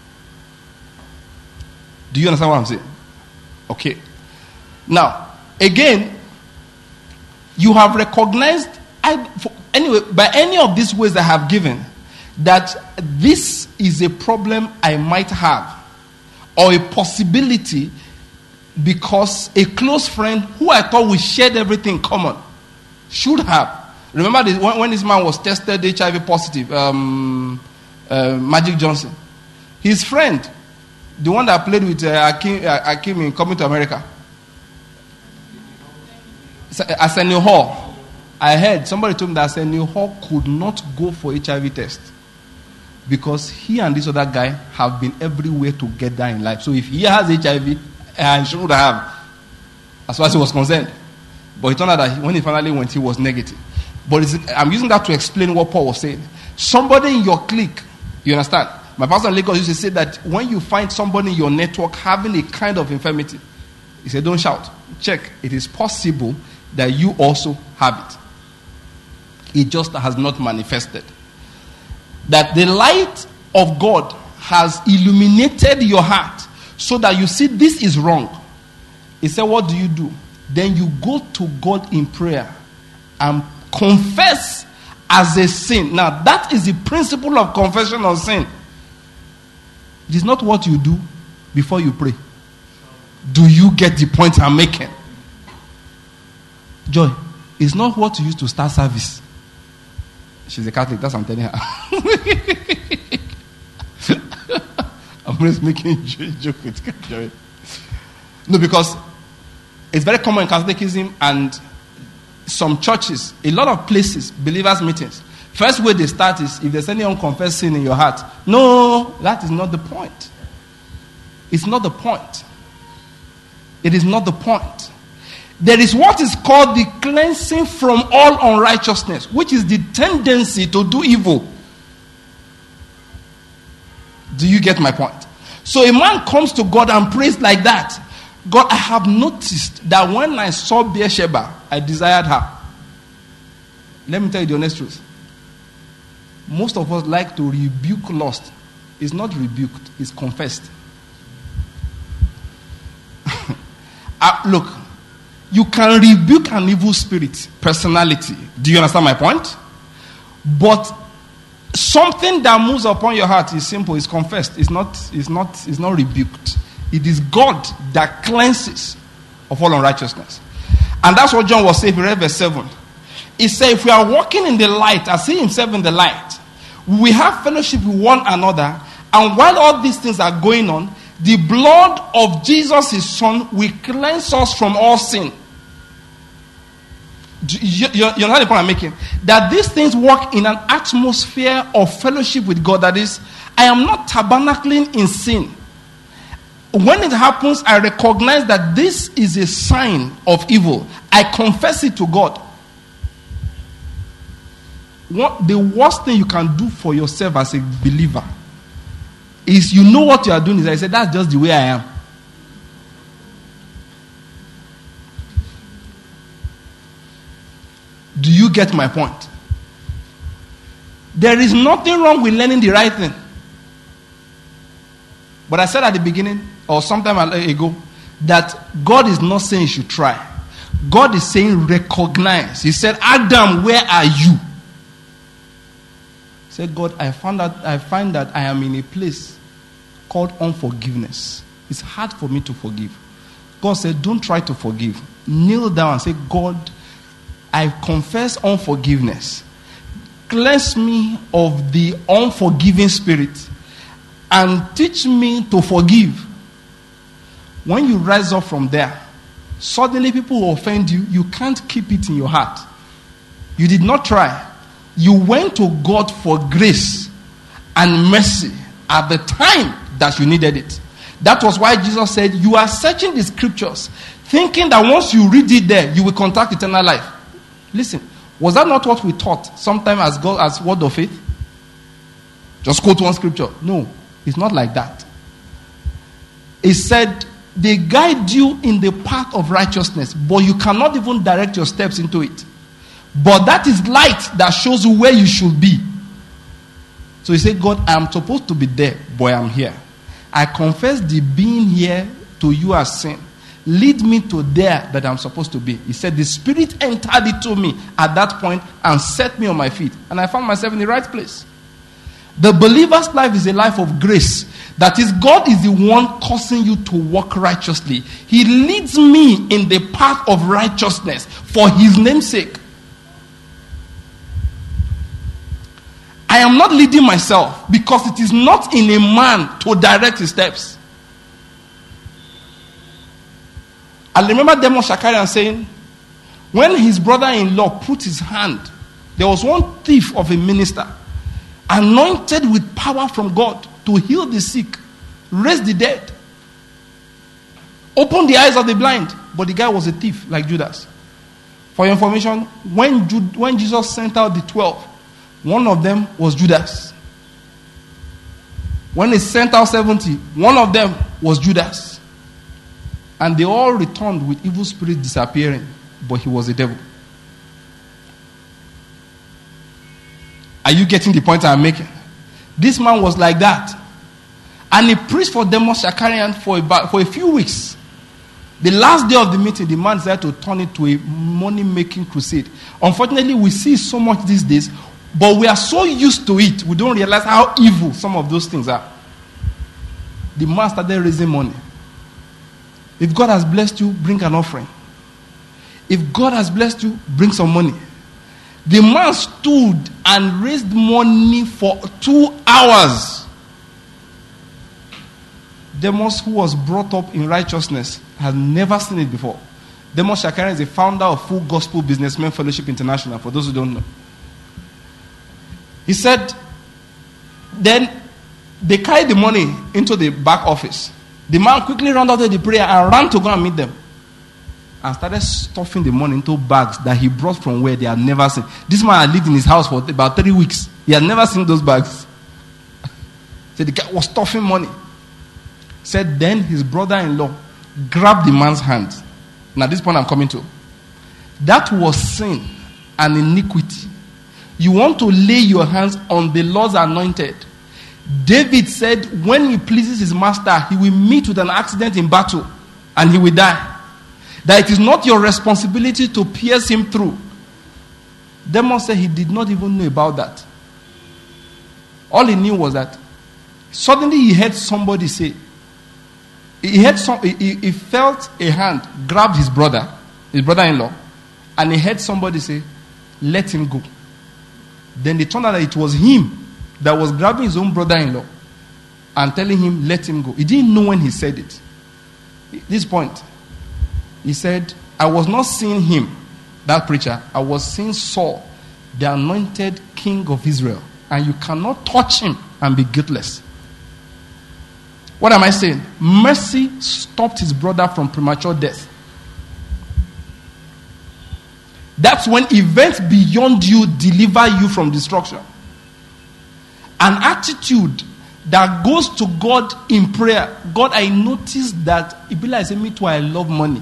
Do you understand what I'm saying? Okay. Now, again, you have recognized, anyway, by any of these ways I have given, that this is a problem I might have, or a possibility, because a close friend who I thought we shared everything in common should have. Remember when this man was tested HIV positive, Magic Johnson, his friend, the one that played with Akim in Coming to America, Arsenio Hall. I heard somebody told me that Arsenio Hall could not go for HIV test because he and this other guy have been everywhere together in life. So if he has HIV, I should have, as far as he was concerned. But it turned out that when he finally went, he was negative. But I'm using that to explain what Paul was saying. Somebody in your clique, you understand? My pastor in Lagos used to say that when you find somebody in your network having a kind of infirmity, he said, don't shout. Check. It is possible that you also have it. It just has not manifested. That the light of God has illuminated your heart so that you see this is wrong. He said, what do? Then you go to God in prayer and confess as a sin. Now, that is the principle of confession of sin. It is not what you do before you pray. Do you get the point I'm making? Joy, it's not what you use to start service. She's a Catholic, that's what I'm telling her. I'm just making a joke with Joy. No, because it's very common in Catholicism and some churches, a lot of places, believers' meetings, First way they start is if there's any unconfessed sin in your heart. No, that is not the point. It's not the point. It is not the point. There is what is called the cleansing from all unrighteousness, which is the tendency to do evil. Do you get my point? So a man comes to God and prays like that. God, I have noticed that when I saw Bathsheba, I desired her. Let me tell you the honest truth. Most of us like to rebuke lust. It's not rebuked, it's confessed. Look, you can rebuke an evil spirit, personality. Do you understand my point? But something that moves upon your heart is simple, it's confessed. It's not rebuked. It is God that cleanses of all unrighteousness. And that's what John was saying. If you read verse 7. He said, if we are walking in the light, as he himself in the light, we have fellowship with one another. And while all these things are going on, the blood of Jesus, his son, will cleanse us from all sin. You know the point I'm making? That these things work in an atmosphere of fellowship with God. That is, I am not tabernacling in sin. When it happens, I recognize that this is a sign of evil. I confess it to God. The worst thing you can do for yourself as a believer is you know what you are doing. I said, that's just the way I am. Do you get my point? There is nothing wrong with learning the right thing. But I said at the beginning, or sometime ago, that God is not saying you should try. God is saying recognize. He said, Adam, where are you? He said, God, I find that I am in a place called unforgiveness. It's hard for me to forgive. God said, don't try to forgive. Kneel down and say, God, I confess unforgiveness. Cleanse me of the unforgiving spirit and teach me to forgive. When you rise up from there, suddenly people will offend you. You can't keep it in your heart. You did not try. You went to God for grace and mercy at the time that you needed it. That was why Jesus said, you are searching the scriptures, thinking that once you read it there, you will contact eternal life. Listen, was that not what we taught sometime as God, as word of faith? Just quote one scripture. No, it's not like that. It said, they guide you in the path of righteousness, but you cannot even direct your steps into it. But that is light that shows you where you should be. So you say, God, I am supposed to be there, but I am here. I confess the being here to you as sin. Lead me to there that I'm supposed to be. He said, the Spirit entered into me at that point and set me on my feet. And I found myself in the right place. The believer's life is a life of grace. That is, God is the one causing you to walk righteously. He leads me in the path of righteousness for his name's sake. I am not leading myself because it is not in a man to direct his steps. I remember Demon Shakarian saying, when his brother-in-law put his hand, there was one thief of a minister, anointed with power from God to heal the sick, raise the dead, open the eyes of the blind. But the guy was a thief like Judas. For your information, when Jesus sent out the 12, one of them was Judas. When he sent out 70, one of them was Judas. And they all returned with evil spirits disappearing. But he was a devil. Are you getting the point I'm making? This man was like that. And he preached for Demon Shakarian for a few weeks. The last day of the meeting, the man decided to turn it to a money-making crusade. Unfortunately, we see so much these days, but we are so used to it, we don't realize how evil some of those things are. The man started raising money. If God has blessed you, bring an offering. If God has blessed you, bring some money. The man stood and raised money for 2 hours. Demos, who was brought up in righteousness, has never seen it before. Demos Shakarian is the founder of Full Gospel Businessmen Fellowship International, for those who don't know. He said, then they carried the money into the back office. The man quickly ran out of the prayer and ran to go and meet them. And started stuffing the money into bags that he brought from where they had never seen. This man had lived in his house for about 3 weeks. He had never seen those bags. So the guy was stuffing money. Said then his brother-in-law grabbed the man's hand. Now this point I'm coming to. That was sin and iniquity. You want to lay your hands on the Lord's anointed. David said when he pleases his master, he will meet with an accident in battle and he will die. That it is not your responsibility to pierce him through. Demon said he did not even know about that. All he knew was that suddenly he heard somebody say, he felt a hand grab his brother-in-law, and he heard somebody say, let him go. Then it turned out that it was him that was grabbing his own brother-in-law and telling him, let him go. He didn't know when he said it. This point, he said, I was not seeing him, that preacher. I was seeing Saul, the anointed king of Israel. And you cannot touch him and be guiltless. What am I saying? Mercy stopped his brother from premature death. That's when events beyond you deliver you from destruction. An attitude that goes to God in prayer. God, I noticed that Ibila is saying, me too, I love money.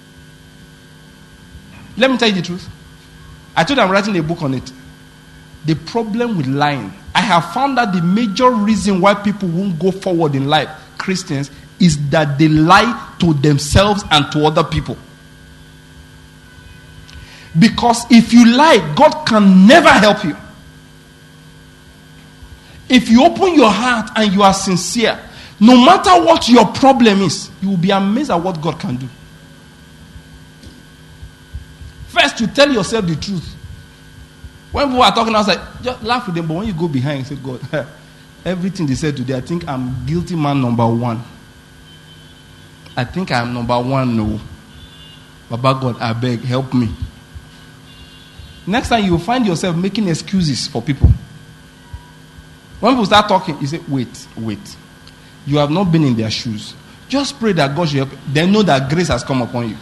Let me tell you the truth. I told you I'm writing a book on it. The problem with lying. I have found that the major reason why people won't go forward in life, Christians, is that they lie to themselves and to other people. Because if you lie, God can never help you. If you open your heart and you are sincere, no matter what your problem is, you will be amazed at what God can do. First, you tell yourself the truth. When people are talking outside, just laugh with them. But when you go behind, you say, God, everything they said today, I think I'm guilty man number one. I think I'm number one, no. Baba God, I beg, help me. Next time you will find yourself making excuses for people. When people start talking, you say, wait. You have not been in their shoes. Just pray that God should help you. Then know that grace has come upon you.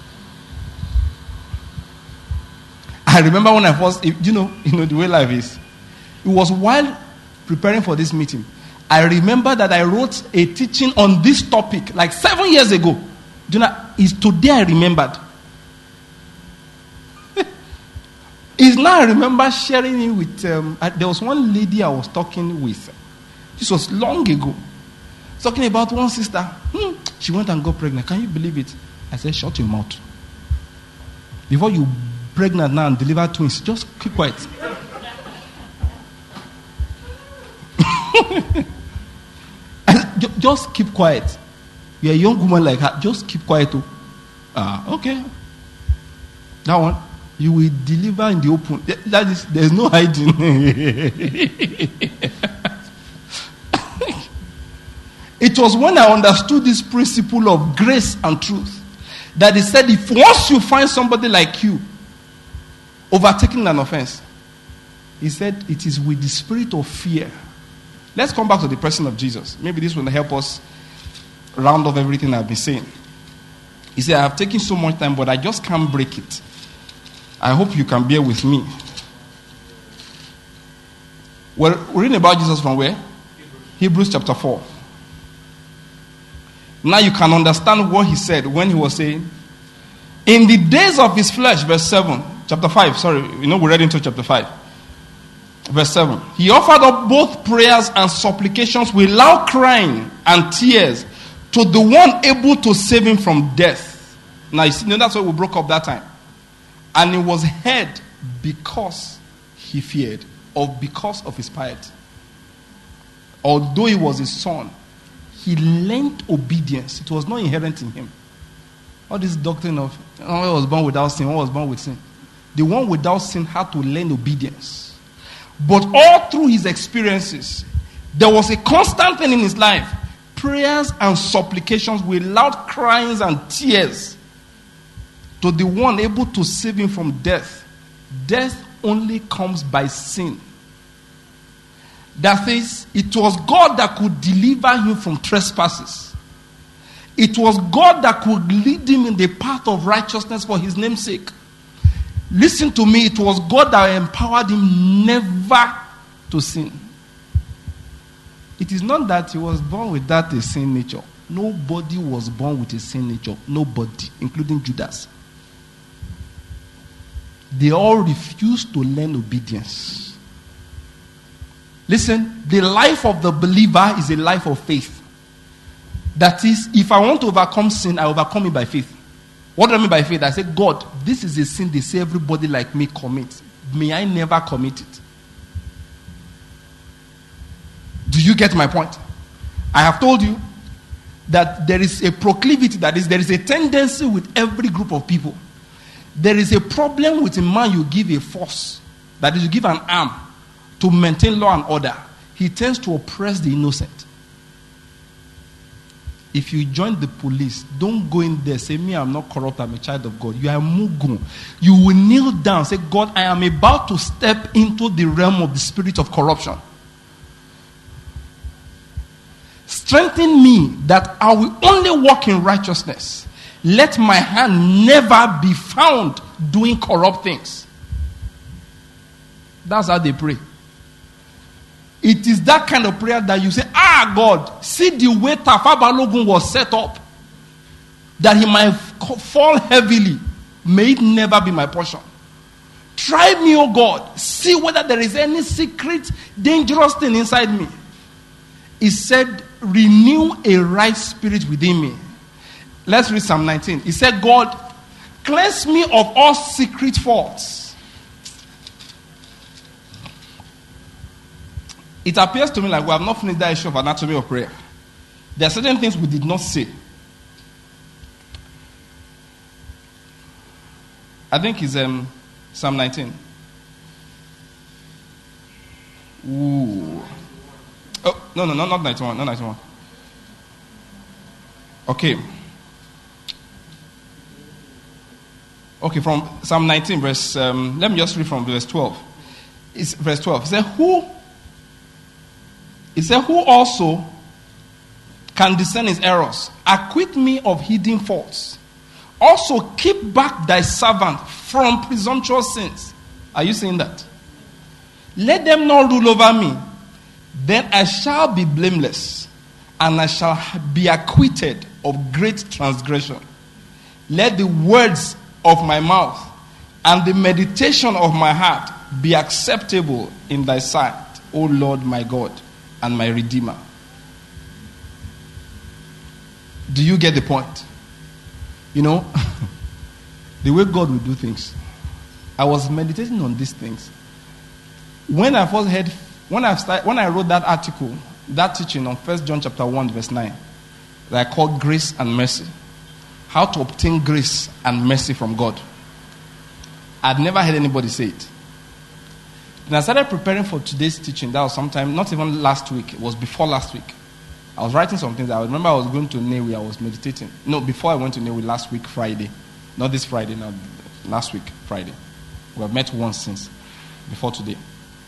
I remember when I first, you know the way life is. It was while preparing for this meeting. I remember that I wrote a teaching on this topic like 7 years ago. Do you know, it's today I remembered. It's now I remember sharing it with, there was one lady I was talking with. This was long ago. Talking about one sister. She went and got pregnant. Can you believe it? I said, shut your mouth. Before you pregnant now and deliver twins, just keep quiet. Just keep quiet. You're a young woman like her. Just keep quiet. Okay. That one, you will deliver in the open. That is, there's no hiding. It was when I understood this principle of grace and truth that he said, if once you find somebody like you overtaking an offense, he said it is with the spirit of fear. Let's come back to the person of Jesus. Maybe this will help us round off everything I've been saying. He said, I have taken so much time, but I just can't break it. I hope you can bear with me. We're reading about Jesus from where? Hebrews chapter 4. Now you can understand what he said when he was saying, in the days of his flesh, verse 7, chapter 5, sorry, we read into chapter 5. Verse 7. He offered up both prayers and supplications with loud crying and tears to the one able to save him from death. Now, you see, that's why we broke up that time. And it was heard because he feared, or because of his piety. Although he was his son, he learned obedience. It was not inherent in him. All this doctrine of one was born without sin, one was born with sin. The one without sin had to learn obedience. But all through his experiences, there was a constant thing in his life. Prayers and supplications with loud cryings and tears to the one able to save him from death. Death only comes by sin. that says it was God that could deliver him from trespasses. It was God that could lead him in the path of righteousness for his name's sake. Listen to me, it was God that empowered him never to sin. It is not that he was born with that a sin nature. Nobody was born with a sin nature. Nobody, including Judas. They all refused to learn obedience. Listen, the life of the believer is a life of faith. That is, if I want to overcome sin, I overcome it by faith. What do I mean by faith? I say, God, this is a sin they say everybody like me commits. May I never commit it. Do you get my point? I have told you that there is a proclivity, that is, there is a tendency with every group of people. There is a problem with a man you give a force, that is, you give an arm to maintain law and order. He tends to oppress the innocent. If you join the police, don't go in there, say, me, I'm not corrupt, I'm a child of God. You are mugu. You will kneel down, say, God, I am about to step into the realm of the spirit of corruption. Strengthen me that I will only walk in righteousness. Let my hand never be found doing corrupt things. That's how they pray. It is that kind of prayer that you say, God, see the way Tafa Balogun was set up, that he might fall heavily. May it never be my portion. Try me, O God. See whether there is any secret, dangerous thing inside me. He said, renew a right spirit within me. Let's read Psalm 19. He said, God, cleanse me of all secret faults. It appears to me like we have not finished that issue of anatomy of prayer. There are certain things we did not say. I think it's Psalm 19. Ooh. Oh, no, not 91. Not 91. Okay. Okay, from Psalm 19, verse... let me just read from verse 12. It's verse 12. He said, who also can discern his errors? Acquit me of hidden faults. Also keep back thy servant from presumptuous sins. Are you seeing that? Let them not rule over me. Then I shall be blameless, and I shall be acquitted of great transgression. Let the words of my mouth and the meditation of my heart be acceptable in thy sight, O Lord my God and my Redeemer. Do you get the point? You know, the way God will do things. I was meditating on these things. When I first heard, when I wrote that article, that teaching on 1 John chapter 1 verse 9, that I called grace and mercy. How to obtain grace and mercy from God. I'd never heard anybody say it. Then I started preparing for today's teaching. That was sometime, not even last week. It was before last week. I was writing some things. I remember I was going to Newi. I was meditating. No, before I went to Newi last week, Friday. Not this Friday, no, last week, Friday. We have met once since, before today.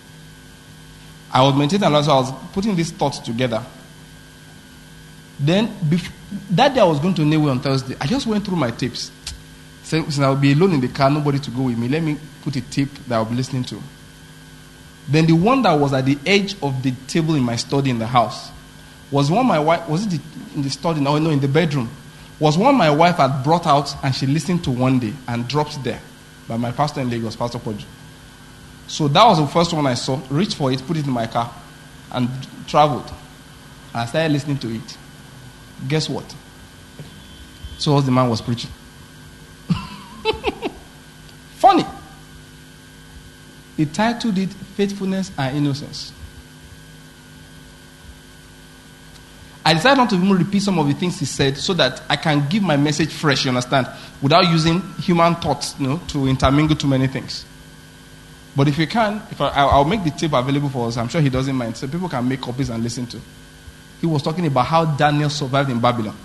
I was meditating and also I was putting these thoughts together. Then, that day I was going to Newi on Thursday. I just went through my tapes. So, since I will be alone in the car, nobody to go with me, let me put a tape that I'll be listening to. Then the one that was at the edge of the table in my study in the house was one my wife, was it in the study? No, in the bedroom. Was one my wife had brought out and she listened to one day and dropped there by my pastor in Lagos, Pastor Poju. So that was the first one I saw. Reached for it, put it in my car and traveled. And I started listening to it. Guess what? So what the man was preaching. Funny. He titled it Faithfulness and Innocence. I decided not to even repeat some of the things he said so that I can give my message fresh, you understand, without using human thoughts, to intermingle too many things. But if you can, I'll make the tape available for us. I'm sure he doesn't mind. So people can make copies and listen to. He was talking about how Daniel survived in Babylon.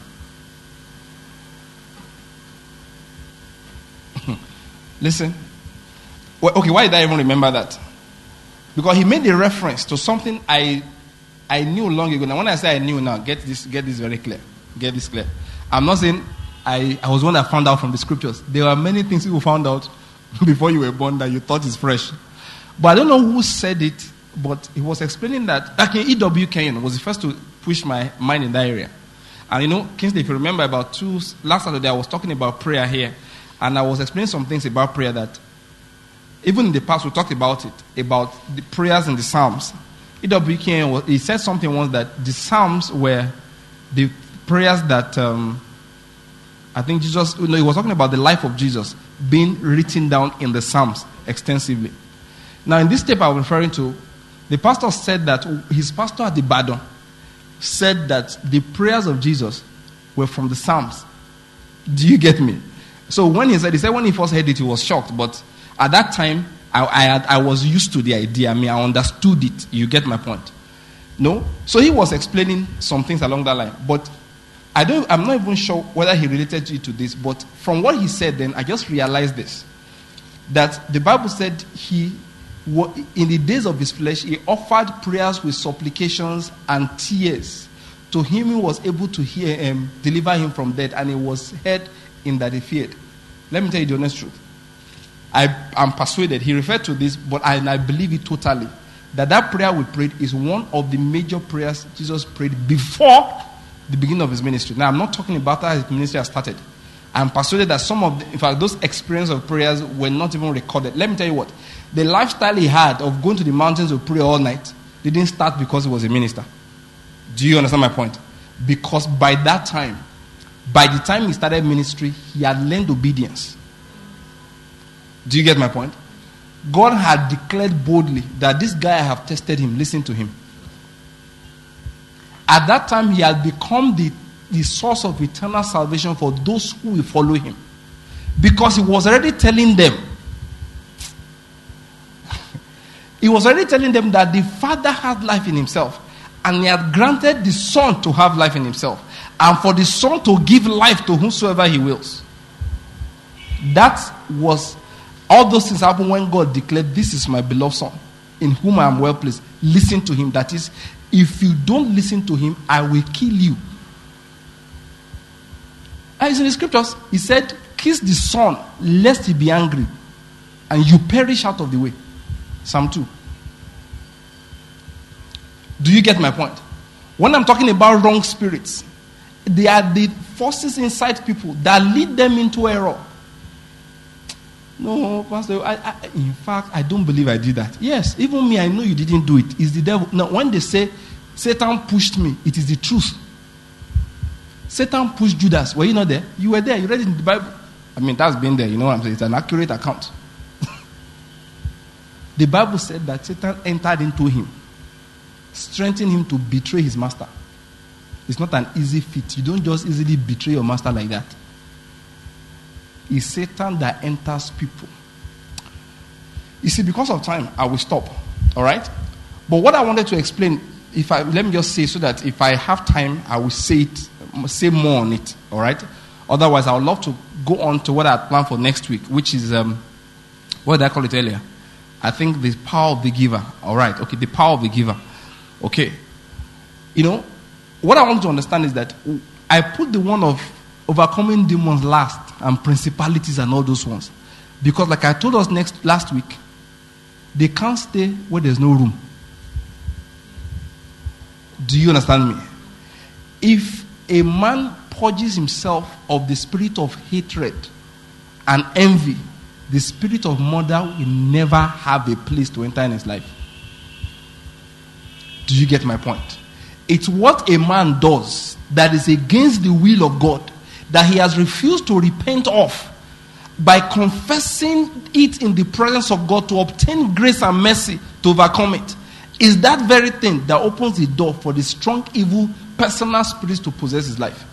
Listen. Okay, why did I even remember that? Because he made a reference to something I knew long ago. Now, when I say I knew now, get this very clear. Get this clear. I'm not saying I was one that found out from the scriptures. There are many things you found out before you were born that you thought is fresh. But I don't know who said it, but he was explaining that, like E.W. Kenyon was the first to push my mind in that area. And Kingsley, if you remember last Saturday, I was talking about prayer here. And I was explaining some things about prayer that, even in the past, we talked about it, about the prayers in the Psalms. E.W. Kenyon, he said something once that the Psalms were the prayers that, I think Jesus, he was talking about the life of Jesus being written down in the Psalms extensively. Now, in this tape I'm referring to, the pastor said that his pastor at Ibadan said that the prayers of Jesus were from the Psalms. Do you get me? So when he said when he first heard it, he was shocked. But at that time, I was used to the idea. I understood it. You get my point? No? So he was explaining some things along that line. But I'm not even sure whether he related it to this, but from what he said then, I just realized this. That the Bible said in the days of his flesh, he offered prayers with supplications and tears to him who was able to hear him, deliver him from death, and he was heard in that he feared. Let me tell you the honest truth. I'm persuaded, he referred to this, but I believe it totally, that prayer we prayed is one of the major prayers Jesus prayed before the beginning of his ministry. Now, I'm not talking about how his ministry has started. I'm persuaded that in fact, those experiences of prayers were not even recorded. Let me tell you what. The lifestyle he had of going to the mountains to pray all night didn't start because he was a minister. Do you understand my point? Because by the time he started ministry, he had learned obedience. Do you get my point? God had declared boldly that this guy, I have tested him, listen to him. At that time, he had become the source of eternal salvation for those who will follow him. Because he was already telling them, that the Father had life in himself. And he had granted the Son to have life in himself. And for the Son to give life to whomsoever he wills. That was, all those things happened when God declared, this is my beloved Son, in whom I am well pleased. Listen to him. That is, if you don't listen to him, I will kill you. As in the scriptures, he said, kiss the Son, lest he be angry, and you perish out of the way. Psalm 2. Do you get my point? When I'm talking about wrong spirits, they are the forces inside people that lead them into error. No, Pastor, in fact, I don't believe I did that. Yes, even me, I know you didn't do it. It's the devil. Now, when they say, Satan pushed me, it is the truth. Satan pushed Judas. Were you not there? You were there. You read it in the Bible. That's been there. You know what I'm saying? It's an accurate account. The Bible said that Satan entered into him, strengthening him to betray his master. It's not an easy feat. You don't just easily betray your master like that. It's Satan that enters people. You see, because of time, I will stop. All right? But what I wanted to explain, let me just say so that if I have time, I will say more on it. All right? Otherwise, I would love to go on to what I had planned for next week, which is, what did I call it earlier? I think the power of the giver. All right. Okay, the power of the giver. Okay. What I want to understand is that I put the one of overcoming demons last and principalities and all those ones. Because like I told us last week, they can't stay where there's no room. Do you understand me? If a man purges himself of the spirit of hatred and envy, the spirit of murder will never have a place to enter in his life. Do you get my point? It's what a man does that is against the will of God, that he has refused to repent of, by confessing it in the presence of God to obtain grace and mercy to overcome it, is that very thing that opens the door for the strong, evil, personal spirits to possess his life.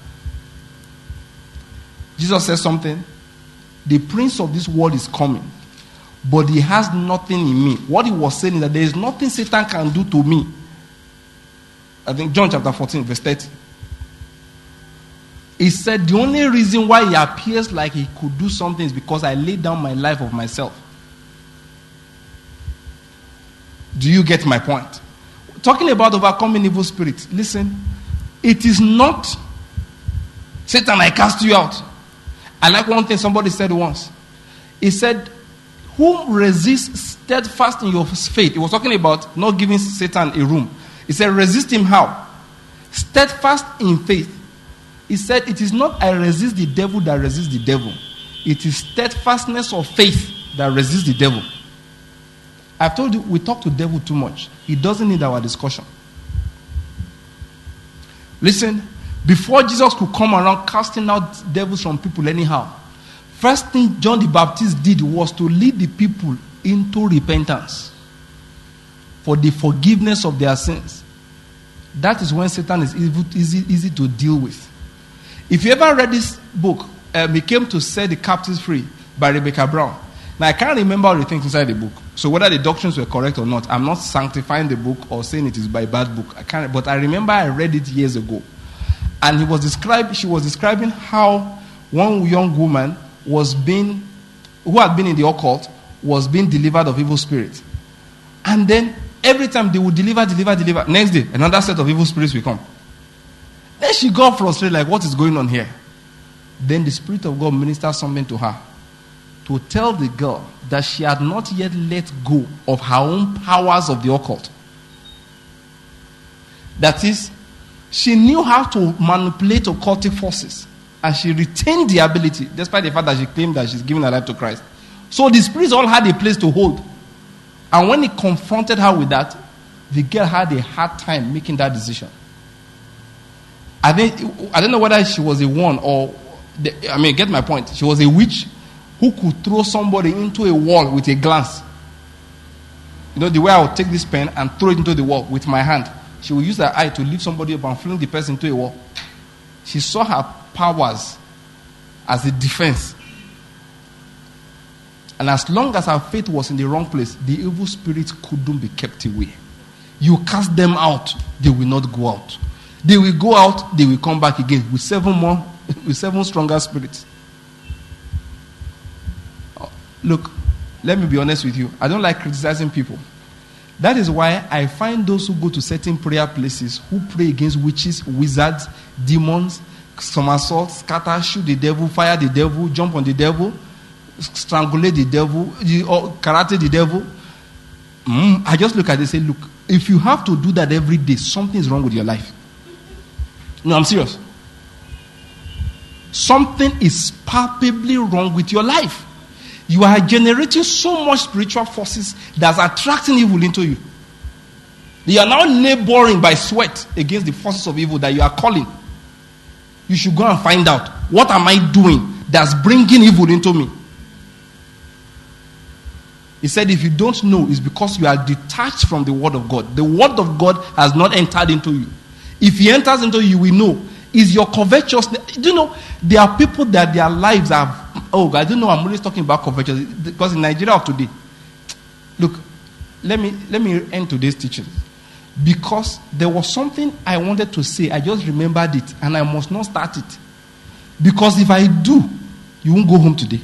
Jesus says something. The prince of this world is coming, but he has nothing in me. What he was saying is that there is nothing Satan can do to me. I think John chapter 14, verse 30. He said the only reason why he appears like he could do something is because I laid down my life of myself. Do you get my point? Talking about overcoming evil spirits. Listen, it is not Satan, I cast you out. I like one thing somebody said once. He said, whom resists steadfast in your faith. He was talking about not giving Satan a room. He said, resist him how? Steadfast in faith. He said, it is not I resist the devil that resists the devil. It is steadfastness of faith that resists the devil. I've told you, we talk to the devil too much. He doesn't need our discussion. Listen, before Jesus could come around casting out devils from people anyhow, first thing John the Baptist did was to lead the people into repentance for the forgiveness of their sins. That is when Satan is easy to deal with. If you ever read this book, He Came to Set the Captives Free by Rebecca Brown. Now, I can't remember all the things inside the book. So whether the doctrines were correct or not, I'm not sanctifying the book or saying it is by bad book. But I remember I read it years ago. And she was describing how one young woman who had been in the occult, was being delivered of evil spirits. And then every time they would deliver. Next day, another set of evil spirits will come. Then she got frustrated, like, what is going on here? Then the Spirit of God ministered something to her to tell the girl that she had not yet let go of her own powers of the occult. That is, she knew how to manipulate occultic forces, and she retained the ability, despite the fact that she claimed that she's given her life to Christ. So the spirits all had a place to hold. And when he confronted her with that, the girl had a hard time making that decision. I don't know whether she was a one or, get my point. She was a witch who could throw somebody into a wall with a glance. You know, the way I would take this pen and throw it into the wall with my hand. She would use her eye to lift somebody up and fling the person into a wall. She saw her powers as a defense. And as long as her faith was in the wrong place, the evil spirits couldn't be kept away. You cast them out, they will not go out. They will go out, they will come back again with seven stronger spirits. Look, let me be honest with you. I don't like criticizing people. That is why I find those who go to certain prayer places, who pray against witches, wizards, demons, somersault, scatter, shoot the devil, fire the devil, jump on the devil, strangulate the devil, or karate the devil. I just look at it and say, look, if you have to do that every day, something is wrong with your life. No, I'm serious. Something is palpably wrong with your life. You are generating so much spiritual forces that's attracting evil into you. You are now laboring by sweat against the forces of evil that you are calling. You should go and find out, what am I doing that's bringing evil into me? He said, if you don't know, it's because you are detached from the word of God. The word of God has not entered into you. If he enters into you, you will know. Is your covetousness. Do you know, there are people that their lives are, I don't know, I'm always talking about covetousness. Because in Nigeria of today, look, let me end today's teaching. Because there was something I wanted to say, I just remembered it, and I must not start it. Because if I do, you won't go home today.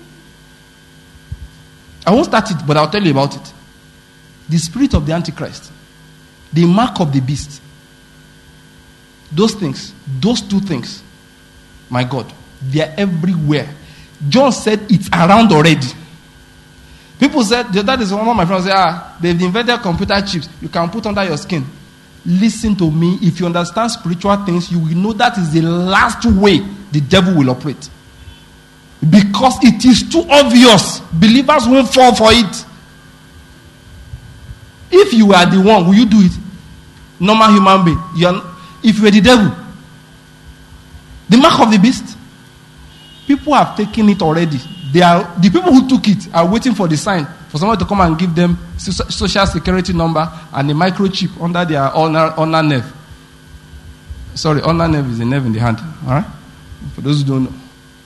I won't start it, but I'll tell you about it. The spirit of the Antichrist, the mark of the beast, those things, those two things, my God, they are everywhere. John said it's around already. People said, that is one of my friends said, they've invented computer chips you can put under your skin. Listen to me, if you understand spiritual things, you will know that is the last way the devil will operate. Because it is too obvious. Believers won't fall for it. If you are the one, will you do it? Normal human being. If you are the devil, the mark of the beast, people have taken it already. The people who took it are waiting for the sign for someone to come and give them social security number and a microchip under their ulnar nerve. Sorry, ulnar nerve is a nerve in the hand. All right? For those who don't know.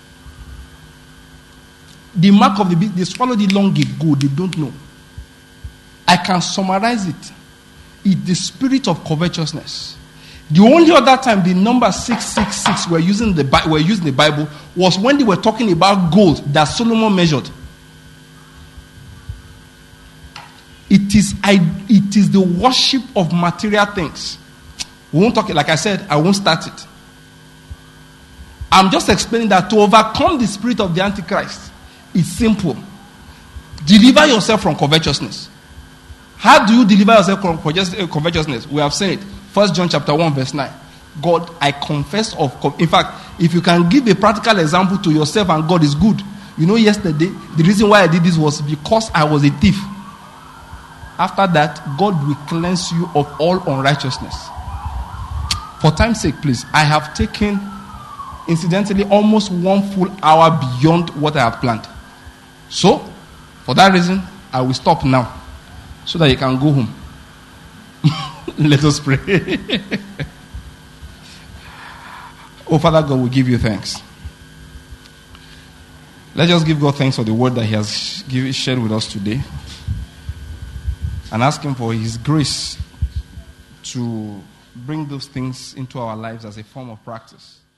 The mark of the beast, they swallowed it long ago. They don't know. I can summarize it. It's the spirit of covetousness. The only other time the number 666 were used in the Bible was when they were talking about gold that Solomon measured. It is the worship of material things. We won't talk it. Like I said, I won't start it. I'm just explaining that to overcome the spirit of the Antichrist, it's simple. Deliver yourself from covetousness. How do you deliver yourself from covetousness? We have said it. 1 John chapter 1 verse 9. God, I confess of... In fact, if you can give a practical example to yourself and God is good. You know, yesterday, the reason why I did this was because I was a thief. After that, God will cleanse you of all unrighteousness. For time's sake, please, I have taken, incidentally, almost 1 full hour beyond what I have planned. So, for that reason, I will stop now, so that you can go home. Let us pray. Oh, Father God, we give you thanks. Let's just give God thanks for the word that He has shared with us today. And ask Him for His grace to bring those things into our lives as a form of practice.